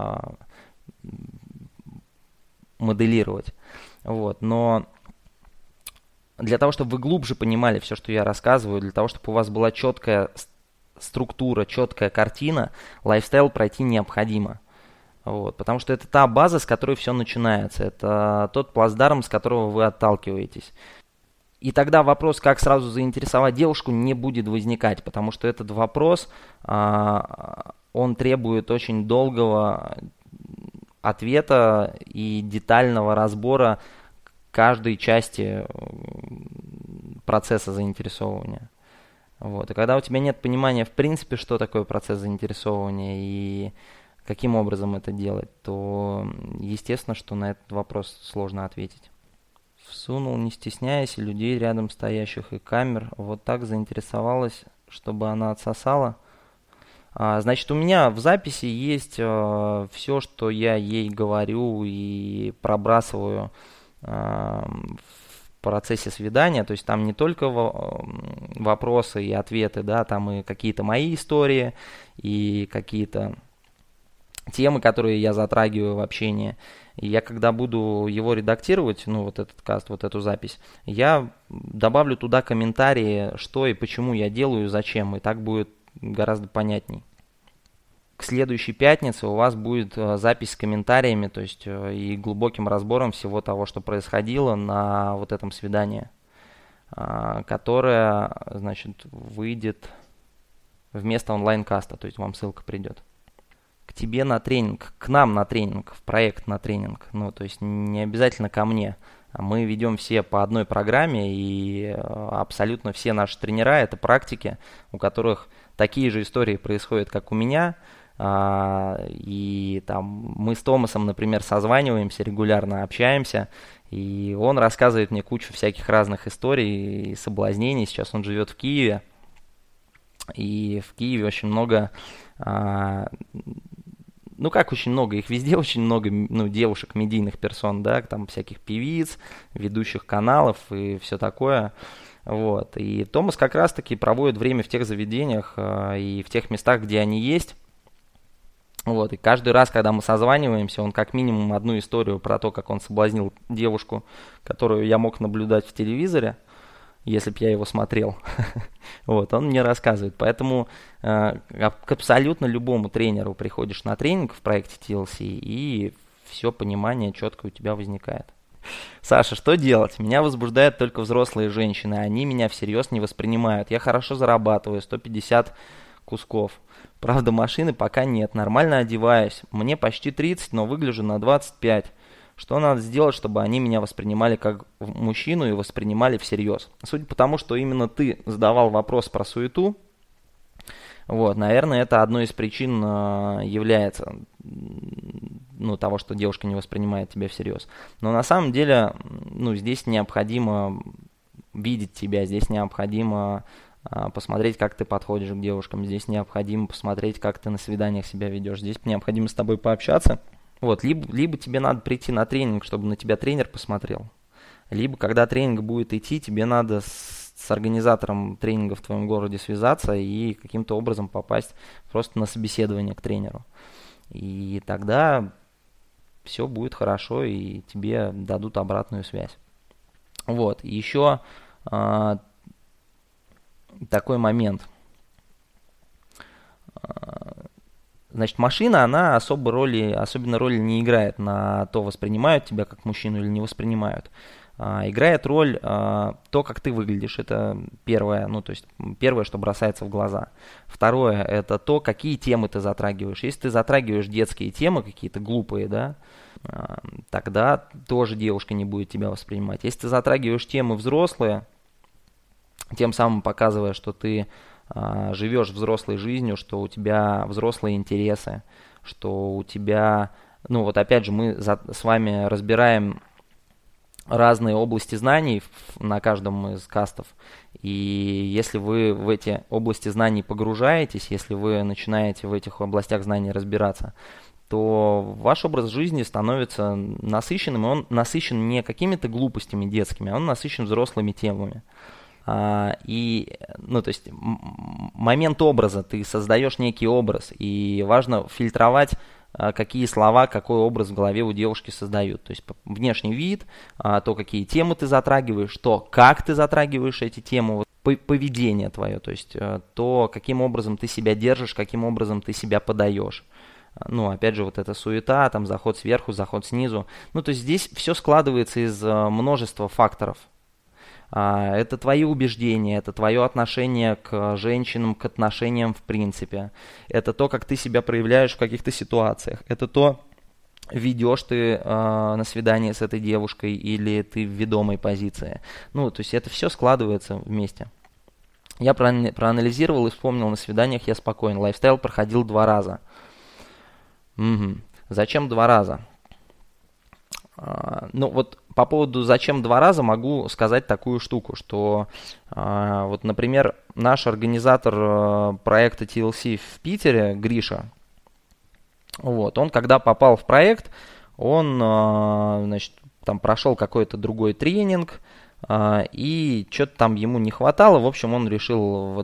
моделировать. Вот. Но для того, чтобы вы глубже понимали все, что я рассказываю, для того, чтобы у вас была четкая структура, четкая картина, лайфстайл пройти необходимо. Вот, потому что это та база, с которой все начинается. Это тот плацдарм, с которого вы отталкиваетесь. И тогда вопрос, как сразу заинтересовать девушку, не будет возникать, потому что этот вопрос, он требует очень долгого ответа и детального разбора каждой части процесса заинтересовывания. Вот. И когда у тебя нет понимания, в принципе, что такое процесс заинтересовывания и каким образом это делать, то естественно, что на этот вопрос сложно ответить. Всунул, не стесняясь, и людей рядом стоящих, и камер. Вот так заинтересовалась, чтобы она отсосала. Значит, у меня в записи есть все, что я ей говорю и пробрасываю в процессе свидания. То есть там не только вопросы и ответы, да, там и какие-то мои истории, и какие-то темы, которые я затрагиваю в общении. И я когда буду его редактировать, ну вот этот каст, вот эту запись, я добавлю туда комментарии, что и почему я делаю, зачем, и так будет гораздо понятней. К следующей пятнице у вас будет запись с комментариями, то есть и глубоким разбором всего того, что происходило на вот этом свидании, которое, значит, выйдет вместо онлайн-каста, то есть вам ссылка придет. К тебе на тренинг, к нам на тренинг, в проект на тренинг. Ну, то есть не обязательно ко мне. Мы ведем все по одной программе, и абсолютно все наши тренера – это практики, у которых такие же истории происходят, как у меня. И там мы с Томасом, например, созваниваемся, регулярно общаемся, и он рассказывает мне кучу всяких разных историй и соблазнений. Сейчас он живет в Киеве, и в Киеве очень много... Ну, как очень много, их везде очень много, ну, девушек, медийных персон, да, там всяких певиц, ведущих каналов и все такое, вот. И Томас как раз-таки проводит время в тех заведениях и в тех местах, где они есть, вот. И каждый раз, когда мы созваниваемся, он как минимум одну историю про то, как он соблазнил девушку, которую я мог наблюдать в телевизоре, если бы я его смотрел, вот, он мне рассказывает. Поэтому к абсолютно любому тренеру приходишь на тренинг в проекте TLC, и все понимание четко у тебя возникает. Саша, что делать? Меня возбуждают только взрослые женщины, они меня всерьез не воспринимают. Я хорошо зарабатываю, 150 кусков. Правда, машины пока нет, нормально одеваюсь. Мне почти 30, но выгляжу на 25. Что надо сделать, чтобы они меня воспринимали как мужчину и воспринимали всерьез? Судя по тому, что именно ты задавал вопрос про суету, вот, наверное, это одной из причин является, ну, того, что девушка не воспринимает тебя всерьез. Но на самом деле, ну, здесь необходимо видеть тебя, здесь необходимо посмотреть, как ты подходишь к девушкам, здесь необходимо посмотреть, как ты на свиданиях себя ведешь, здесь необходимо с тобой пообщаться. Вот, либо тебе надо прийти на тренинг, чтобы на тебя тренер посмотрел, либо когда тренинг будет идти, тебе надо с организатором тренинга в твоем городе связаться и каким-то образом попасть просто на собеседование к тренеру. И тогда все будет хорошо, и тебе дадут обратную связь. Вот, еще такой момент. Значит, машина, она особенно роли не играет на то, воспринимают тебя как мужчину или не воспринимают. Играет роль то, как ты выглядишь. Это первое, то есть первое, что бросается в глаза. Второе, это то, какие темы ты затрагиваешь. Если ты затрагиваешь детские темы, какие-то глупые, да, тогда тоже девушка не будет тебя воспринимать. Если ты затрагиваешь темы взрослые, тем самым показывая, что ты живешь взрослой жизнью, что у тебя взрослые интересы, что у тебя, опять же, мы с вами разбираем разные области знаний на каждом из кастов. И если вы в эти области знаний погружаетесь, если вы начинаете в этих областях знаний разбираться, то ваш образ жизни становится насыщенным, и он насыщен не какими-то глупостями детскими, а он насыщен взрослыми темами. То есть момент образа, ты создаешь некий образ, и важно фильтровать, какие слова, какой образ в голове у девушки создают. То есть внешний вид, то, какие темы ты затрагиваешь, то, как ты затрагиваешь эти темы, поведение твое, то есть то, каким образом ты себя держишь, каким образом ты себя подаешь. Опять же, вот эта суета, там заход сверху, заход снизу. То есть здесь все складывается из множества факторов. Это твои убеждения, это твое отношение к женщинам, к отношениям в принципе. Это то, как ты себя проявляешь в каких-то ситуациях. Это то, ведешь ты на свидание с этой девушкой или ты в ведомой позиции. То есть это все складывается вместе. Я проанализировал и вспомнил, на свиданиях я спокоен. Лайфстайл проходил 2 раза. Зачем 2 раза? По поводу «зачем 2 раза» могу сказать такую штуку, что, например, наш организатор проекта TLC в Питере, Гриша, он когда попал в проект, он, там прошел какой-то другой тренинг, и что-то там ему не хватало, в общем, он решил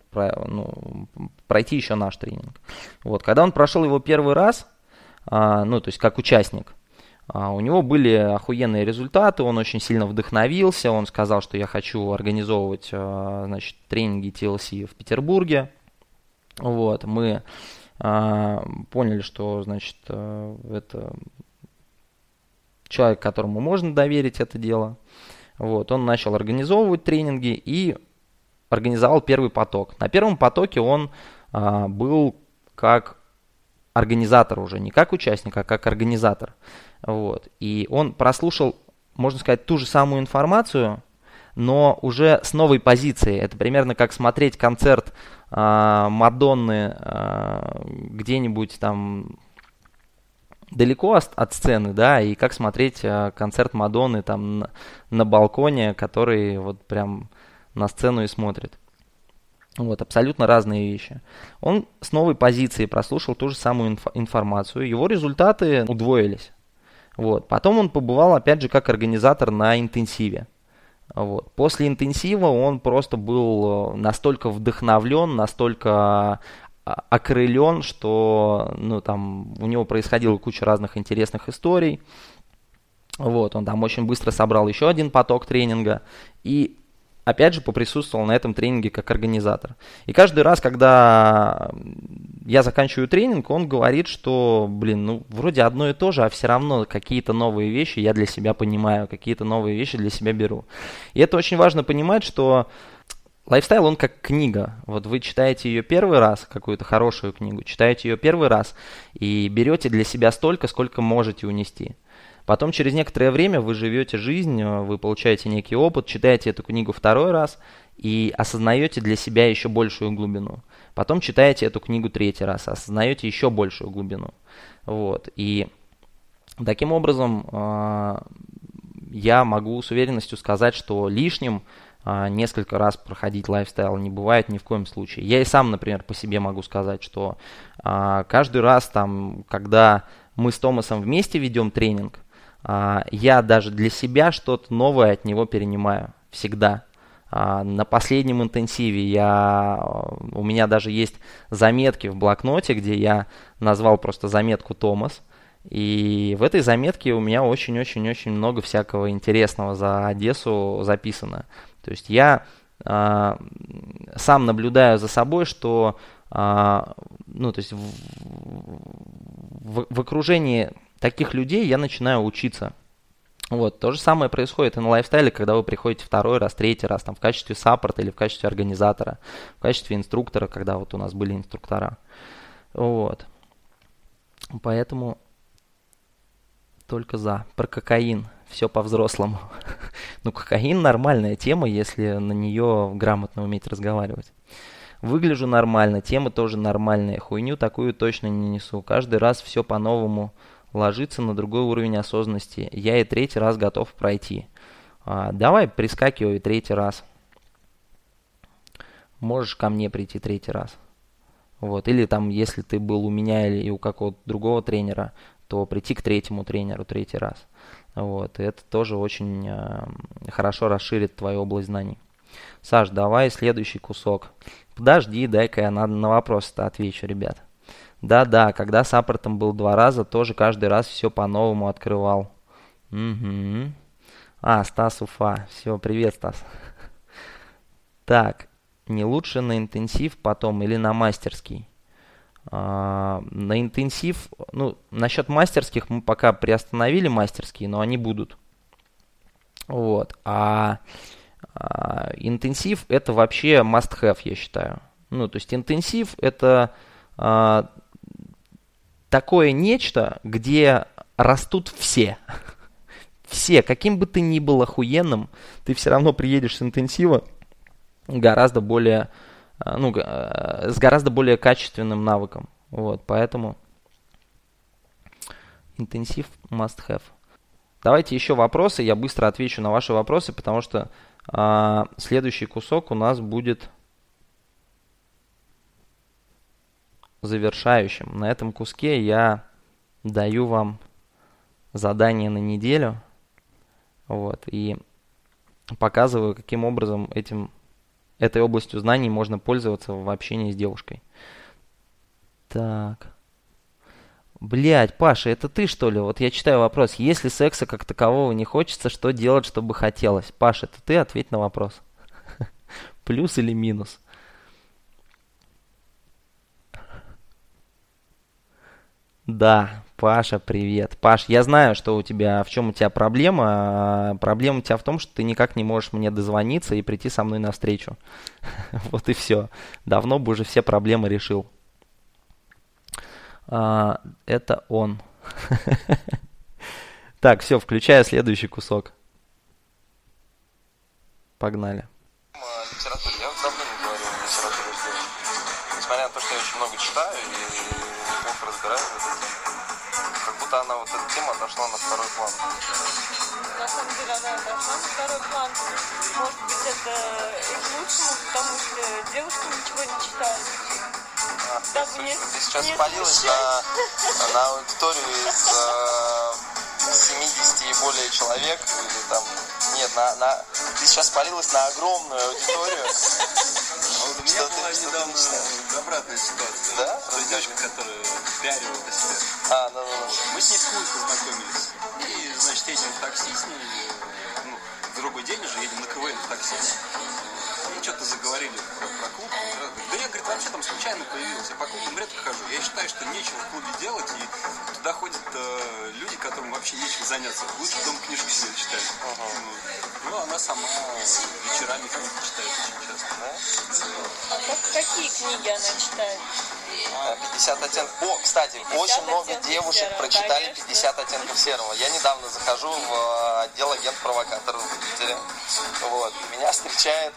пройти еще наш тренинг. Когда он прошел его первый раз, то есть как участник, у него были охуенные результаты, он очень сильно вдохновился, он сказал, что я хочу организовывать, тренинги TLC в Петербурге. Мы поняли, что, это человек, которому можно доверить это дело. Он начал организовывать тренинги и организовал первый поток. На первом потоке он был как организатор уже, не как участник, а как организатор. И он прослушал, можно сказать, ту же самую информацию, но уже с новой позиции. Это примерно как смотреть концерт Мадонны где-нибудь там далеко от сцены, да, и как смотреть концерт Мадонны там на балконе, который прям на сцену и смотрит. Абсолютно разные вещи. Он с новой позиции прослушал ту же самую информацию, его результаты удвоились. Потом он побывал, опять же, как организатор на интенсиве. После интенсива он просто был настолько вдохновлен, настолько окрылен, что у него происходила куча разных интересных историй. Он там очень быстро собрал еще один поток тренинга и опять же поприсутствовал на этом тренинге как организатор. И каждый раз, когда я заканчиваю тренинг, он говорит, что, вроде одно и то же, а все равно какие-то новые вещи я для себя понимаю, какие-то новые вещи для себя беру. И это очень важно понимать, что лайфстайл, он как книга. Вы читаете ее первый раз, какую-то хорошую книгу, читаете ее первый раз и берете для себя столько, сколько можете унести. Потом через некоторое время вы живете жизнь, вы получаете некий опыт, читаете эту книгу второй раз и осознаете для себя еще большую глубину. Потом читаете эту книгу 3-й раз, осознаете еще большую глубину. И таким образом я могу с уверенностью сказать, что лишним несколько раз проходить лайфстайл не бывает ни в коем случае. Я и сам, например, по себе могу сказать, что каждый раз, когда мы с Томасом вместе ведем тренинг, я даже для себя что-то новое от него перенимаю. Всегда. На последнем интенсиве у меня даже есть заметки в блокноте, где я назвал просто заметку Томас. И в этой заметке у меня очень-очень-очень много всякого интересного за Одессу записано. То есть я сам наблюдаю за собой, что ну, то есть в окружении таких людей я начинаю учиться. Вот, то же самое происходит и на лайфстайле, когда вы приходите второй раз, третий раз, там, в качестве саппорта или в качестве организатора, в качестве инструктора, когда вот у нас были инструктора. Вот. Поэтому только за. Про кокаин. Все по-взрослому. Ну, кокаин нормальная тема, если на нее грамотно уметь разговаривать. Выгляжу нормально, темы тоже нормальные. Хуйню такую точно не несу. Каждый раз все по-новому ложится на другой уровень осознанности. Я и третий раз готов пройти. Давай прискакивай третий раз. Можешь ко мне прийти третий раз. Вот. Или там, если ты был у меня или у какого-то другого тренера, то прийти к третьему тренеру третий раз. Вот. И это тоже очень хорошо расширит твою область знаний. Саш, давай следующий кусок. Подожди, дай-ка я на вопрос-то отвечу, ребят. Да, когда саппортом был 2 раза, тоже каждый раз все по-новому открывал. Угу. Стас Уфа. Все, привет, Стас. Так, не лучше на интенсив потом или на мастерский? На интенсив, ну, насчет мастерских мы пока приостановили мастерские, но они будут. Вот. Интенсив это вообще must have, я считаю. Ну, то есть интенсив это такое нечто, где растут все. Все, каким бы ты ни был охуенным, ты все равно приедешь с интенсива гораздо более, с гораздо более качественным навыком. Вот, поэтому интенсив must have. Давайте еще вопросы, я быстро отвечу на ваши вопросы, потому что следующий кусок у нас будет завершающим. На этом куске я даю вам задание на неделю. Вот, и показываю, каким образом этой областью знаний можно пользоваться в общении с девушкой. Так. Блядь, Паша, это ты, что ли? Вот я читаю вопрос. Если секса как такового не хочется, что делать, чтобы хотелось? Паша, это ты? Ответь на вопрос. Плюс или минус? Да, Паша, привет. Паш, я знаю, что в чем у тебя проблема. Проблема у тебя в том, что ты никак не можешь мне дозвониться и прийти со мной навстречу. Вот и все. Давно бы уже все проблемы решил. Это он. Так, все, включаю следующий кусок. Погнали. Литературе. Я давно не говорил о литературе с девушкой. Несмотря на то, что я очень много читаю и неплохо разбираюсь в этой теме, как будто она вот эта тема отошла на второй план. На самом деле она отошла на второй план. Может быть, это и к лучшему, потому что девушки ничего не читают. Ты сейчас спалилась на аудиторию из 70 и более человек, или там, нет, ты сейчас спалилась на огромную аудиторию. У меня была недавно обратная ситуация. Да? То есть девочка, которая пиарила по себе. Мы с ней в клубе познакомились. И, значит, едем в такси с ней. В другой день уже едем на КВН в такси. И что-то заговорили про клуб. Да я, говорит, вообще там случайно появился. Я по клубам редко хожу. Я считаю, что нечего в клубе делать. И туда ходят люди, которым вообще нечем заняться. Лучше дома книжку себе читать. Ну, она сама вечерами книги читает очень часто. Какие книги она читает? 50 оттенков. О, кстати, очень много девушек серого, прочитали, конечно. 50 оттенков серого. Я недавно захожу в отдел агент-провокатор в Питере. Вот. Меня встречает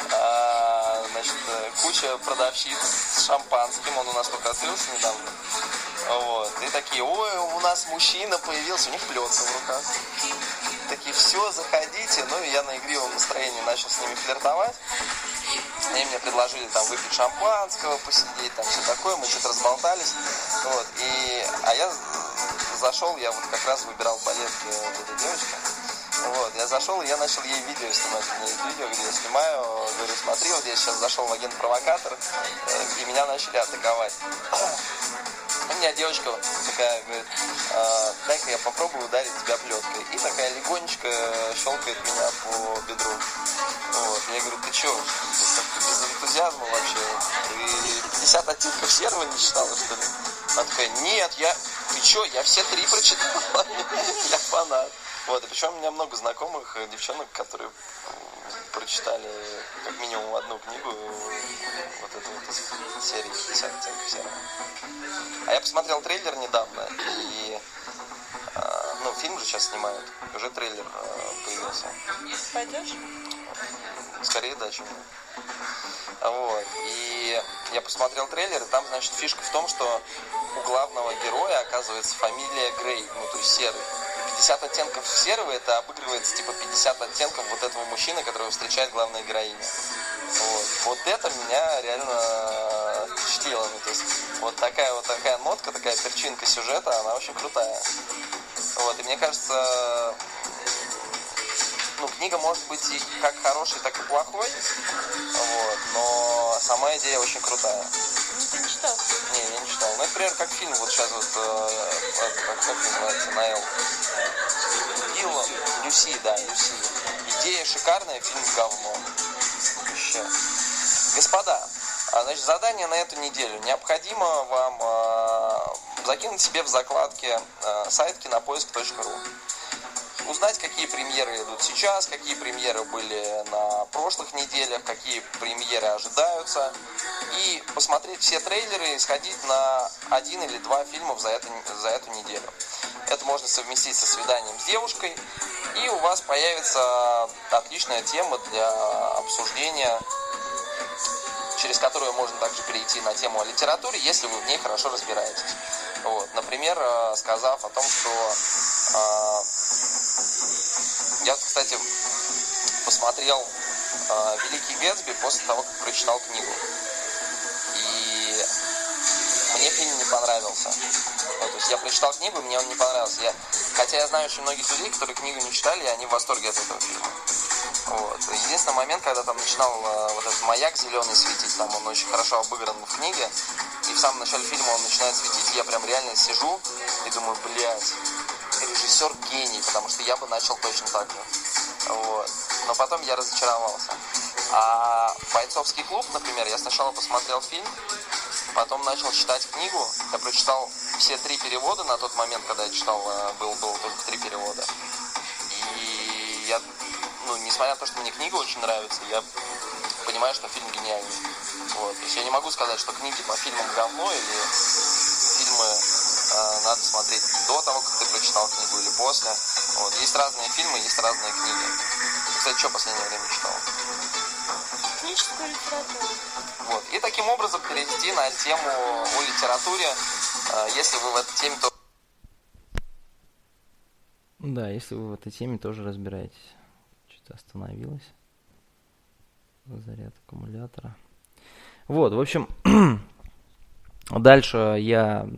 куча продавщиц с шампанским. Он у нас только открылся недавно. Вот. И такие, ой, у нас мужчина появился, у них плетка в руках. Такие, все, заходите. Ну и я на игривом настроении начал с ними флиртовать. Они мне предложили там выпить шампанского, посидеть, там все такое, мы что-то разболтались. Вот, а я зашел, я вот как раз выбирал балетки вот этой девочки. Вот, я зашел, и я начал ей видео снимать. У меня есть видео, где я снимаю, говорю, смотри, вот я сейчас зашел в агент-провокатор, и меня начали атаковать. У меня девочка такая говорит, дай-ка я попробую ударить тебя плеткой. И такая легонечко щелкает меня по бедру. Вот. Я говорю, ты что, без энтузиазма вообще? Ты 50 оттенков серого не читала, что ли? Она такая, нет, ты что, я все 3 прочитала. Я фанат. Вот, и причем у меня много знакомых девчонок, которые прочитали как минимум одну книгу вот эту вот из серии 50 оттенков серого. А я посмотрел трейлер недавно, и фильм же сейчас снимают, уже трейлер появился. Пойдешь? Скорее да, чем нет. Вот. И я посмотрел трейлер, и там, значит, фишка в том, что у главного героя оказывается фамилия Грей, то есть серый. 50 оттенков серого, это обыгрывается типа 50 оттенков вот этого мужчины, которого встречает главная героиня. Вот это меня реально впечатлило. То есть вот такая нотка, такая перчинка сюжета, она очень крутая. Вот, и мне кажется, книга может быть и как хорошей, так и плохой, вот, но сама идея очень крутая. Ты не читал? Не, я не читал. Например, как фильм, вот сейчас вот, как называется, Наэл. Люси. Идея шикарная, фильм говно. Вообще. Господа, значит, задание на эту неделю. Необходимо вам закинуть себе в закладки сайт кинопоиск.ру. Узнать, какие премьеры идут сейчас, какие премьеры были на прошлых неделях, какие премьеры ожидаются. И посмотреть все трейлеры и сходить на 1 или 2 фильма за эту неделю. Это можно совместить со свиданием с девушкой. И у вас появится отличная тема для обсуждения, через которую можно также перейти на тему о литературе, если вы в ней хорошо разбираетесь. Вот. Например, сказав о том, что я, кстати, посмотрел «Великий Гэтсби» после того, как прочитал книгу. И мне фильм не понравился. То есть я прочитал книгу, и мне он не понравился. Хотя я знаю очень многих людей, которые книгу не читали, и они в восторге от этого фильма. Вот. Единственный момент, когда там начинал вот этот маяк зеленый светить, там он очень хорошо обыгран в книге, и в самом начале фильма он начинает светить, и я прям реально сижу и думаю, блядь, режиссер гений, потому что я бы начал точно так же. Вот. Но потом я разочаровался. А «Бойцовский клуб», например, я сначала посмотрел фильм, потом начал читать книгу, я прочитал все 3 перевода на тот момент, когда я читал, было только 3 перевода. И я, несмотря на то, что мне книга очень нравится, я понимаю, что фильм гениальный. Вот. То есть я не могу сказать, что книги по фильмам говно или фильмы надо смотреть до того, как ты прочитал книгу или после. Вот. Есть разные фильмы, есть разные книги. Ты, кстати, что в последнее время читал? Книжескую литературу. Вот. И таким образом перейти на тему о литературе, если вы в этой теме то... Да, если вы в этой теме тоже разбираетесь. Что-то остановилось. Заряд аккумулятора. Вот, в общем, дальше я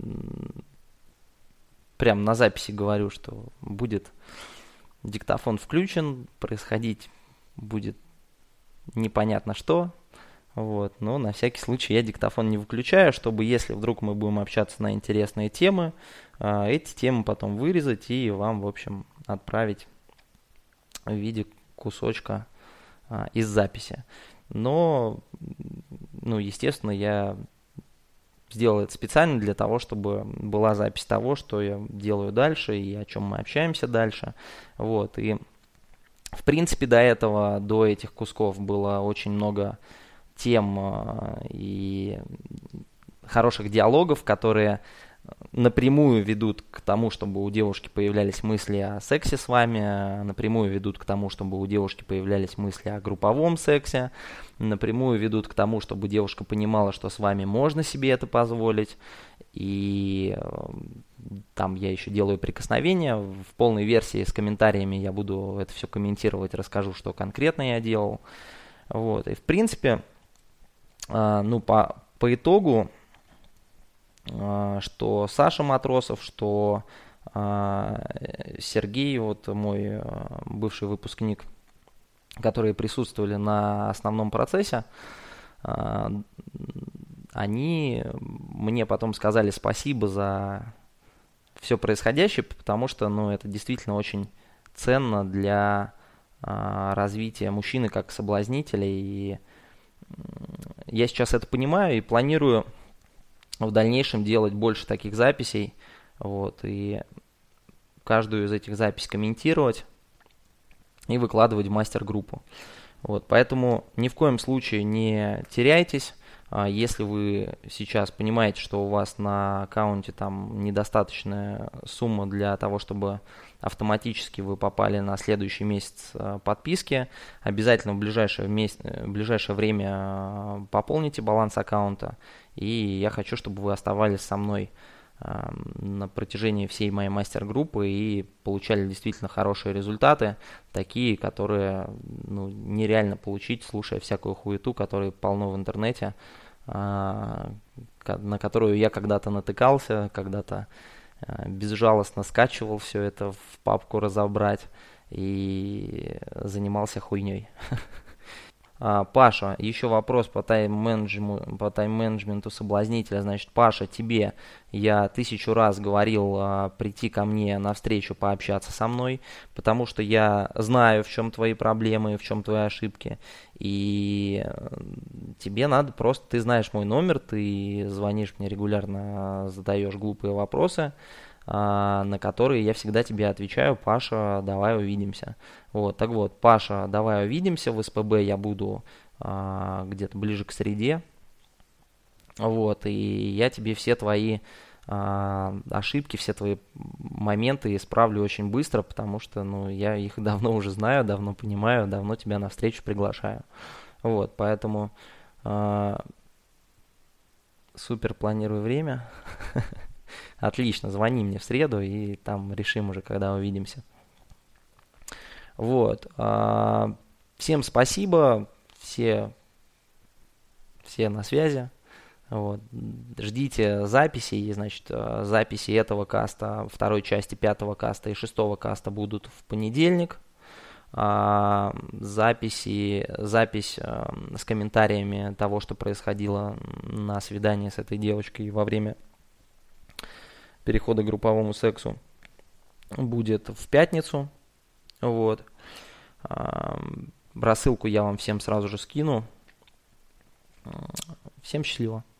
прям на записи говорю, что будет диктофон включен, происходить будет непонятно что. Вот, но на всякий случай я диктофон не выключаю, чтобы если вдруг мы будем общаться на интересные темы, эти темы потом вырезать и вам, в общем, отправить в виде кусочка из записи. Но, естественно, я сделал это специально для того, чтобы была запись того, что я делаю дальше и о чем мы общаемся дальше. Вот, и в принципе до этих кусков было очень много тем и хороших диалогов, которые напрямую ведут к тому, чтобы у девушки появлялись мысли о сексе с вами, напрямую ведут к тому, чтобы у девушки появлялись мысли о групповом сексе, напрямую ведут к тому, чтобы девушка понимала, что с вами можно себе это позволить, и там я еще делаю прикосновения, в полной версии с комментариями я буду это все комментировать, расскажу, что конкретно я делал, вот, и в принципе, по итогу, что Саша Матросов, что Сергей, вот мой бывший выпускник, которые присутствовали на основном процессе, они мне потом сказали спасибо за все происходящее, потому что, ну, это действительно очень ценно для развития мужчины как соблазнителя. И я сейчас это понимаю и планирую в дальнейшем делать больше таких записей, вот, и каждую из этих записей комментировать и выкладывать в мастер-группу. Вот, поэтому ни в коем случае не теряйтесь. Если вы сейчас понимаете, что у вас на аккаунте там недостаточная сумма для того, чтобы автоматически вы попали на следующий месяц подписки, обязательно в ближайшее время пополните баланс аккаунта. И я хочу, чтобы вы оставались со мной на протяжении всей моей мастер-группы и получали действительно хорошие результаты, такие, которые, ну, нереально получить, слушая всякую хуету, которая полно в интернете, на которую я когда-то натыкался, когда-то безжалостно скачивал все это в папку разобрать и занимался хуйней. Паша, еще вопрос по тайм-менеджменту соблазнителя. Значит, Паша, тебе я 1000 раз говорил прийти ко мне на встречу, пообщаться со мной, потому что я знаю, в чем твои проблемы, в чем твои ошибки. И тебе надо просто, ты знаешь мой номер, ты звонишь мне регулярно, задаешь глупые вопросы, на которые я всегда тебе отвечаю: Паша, давай увидимся. Вот, так вот, Паша, давай увидимся, в СПБ я буду где-то ближе к среде. Вот, и я тебе все твои ошибки, все твои моменты исправлю очень быстро, потому что, ну, я их давно уже знаю, давно понимаю, давно тебя на встречу приглашаю. Вот, поэтому супер планирую время. Отлично, звони мне в среду, и там решим уже, когда увидимся. Вот. Всем спасибо, все на связи. Вот. Ждите записей, значит, записи этого каста, второй части 5-го каста и 6-го каста будут в понедельник. Запись с комментариями того, что происходило на свидании с этой девочкой во время перехода к групповому сексу, будет в пятницу. Вот. Рассылку я вам всем сразу же скину. Всем счастливо.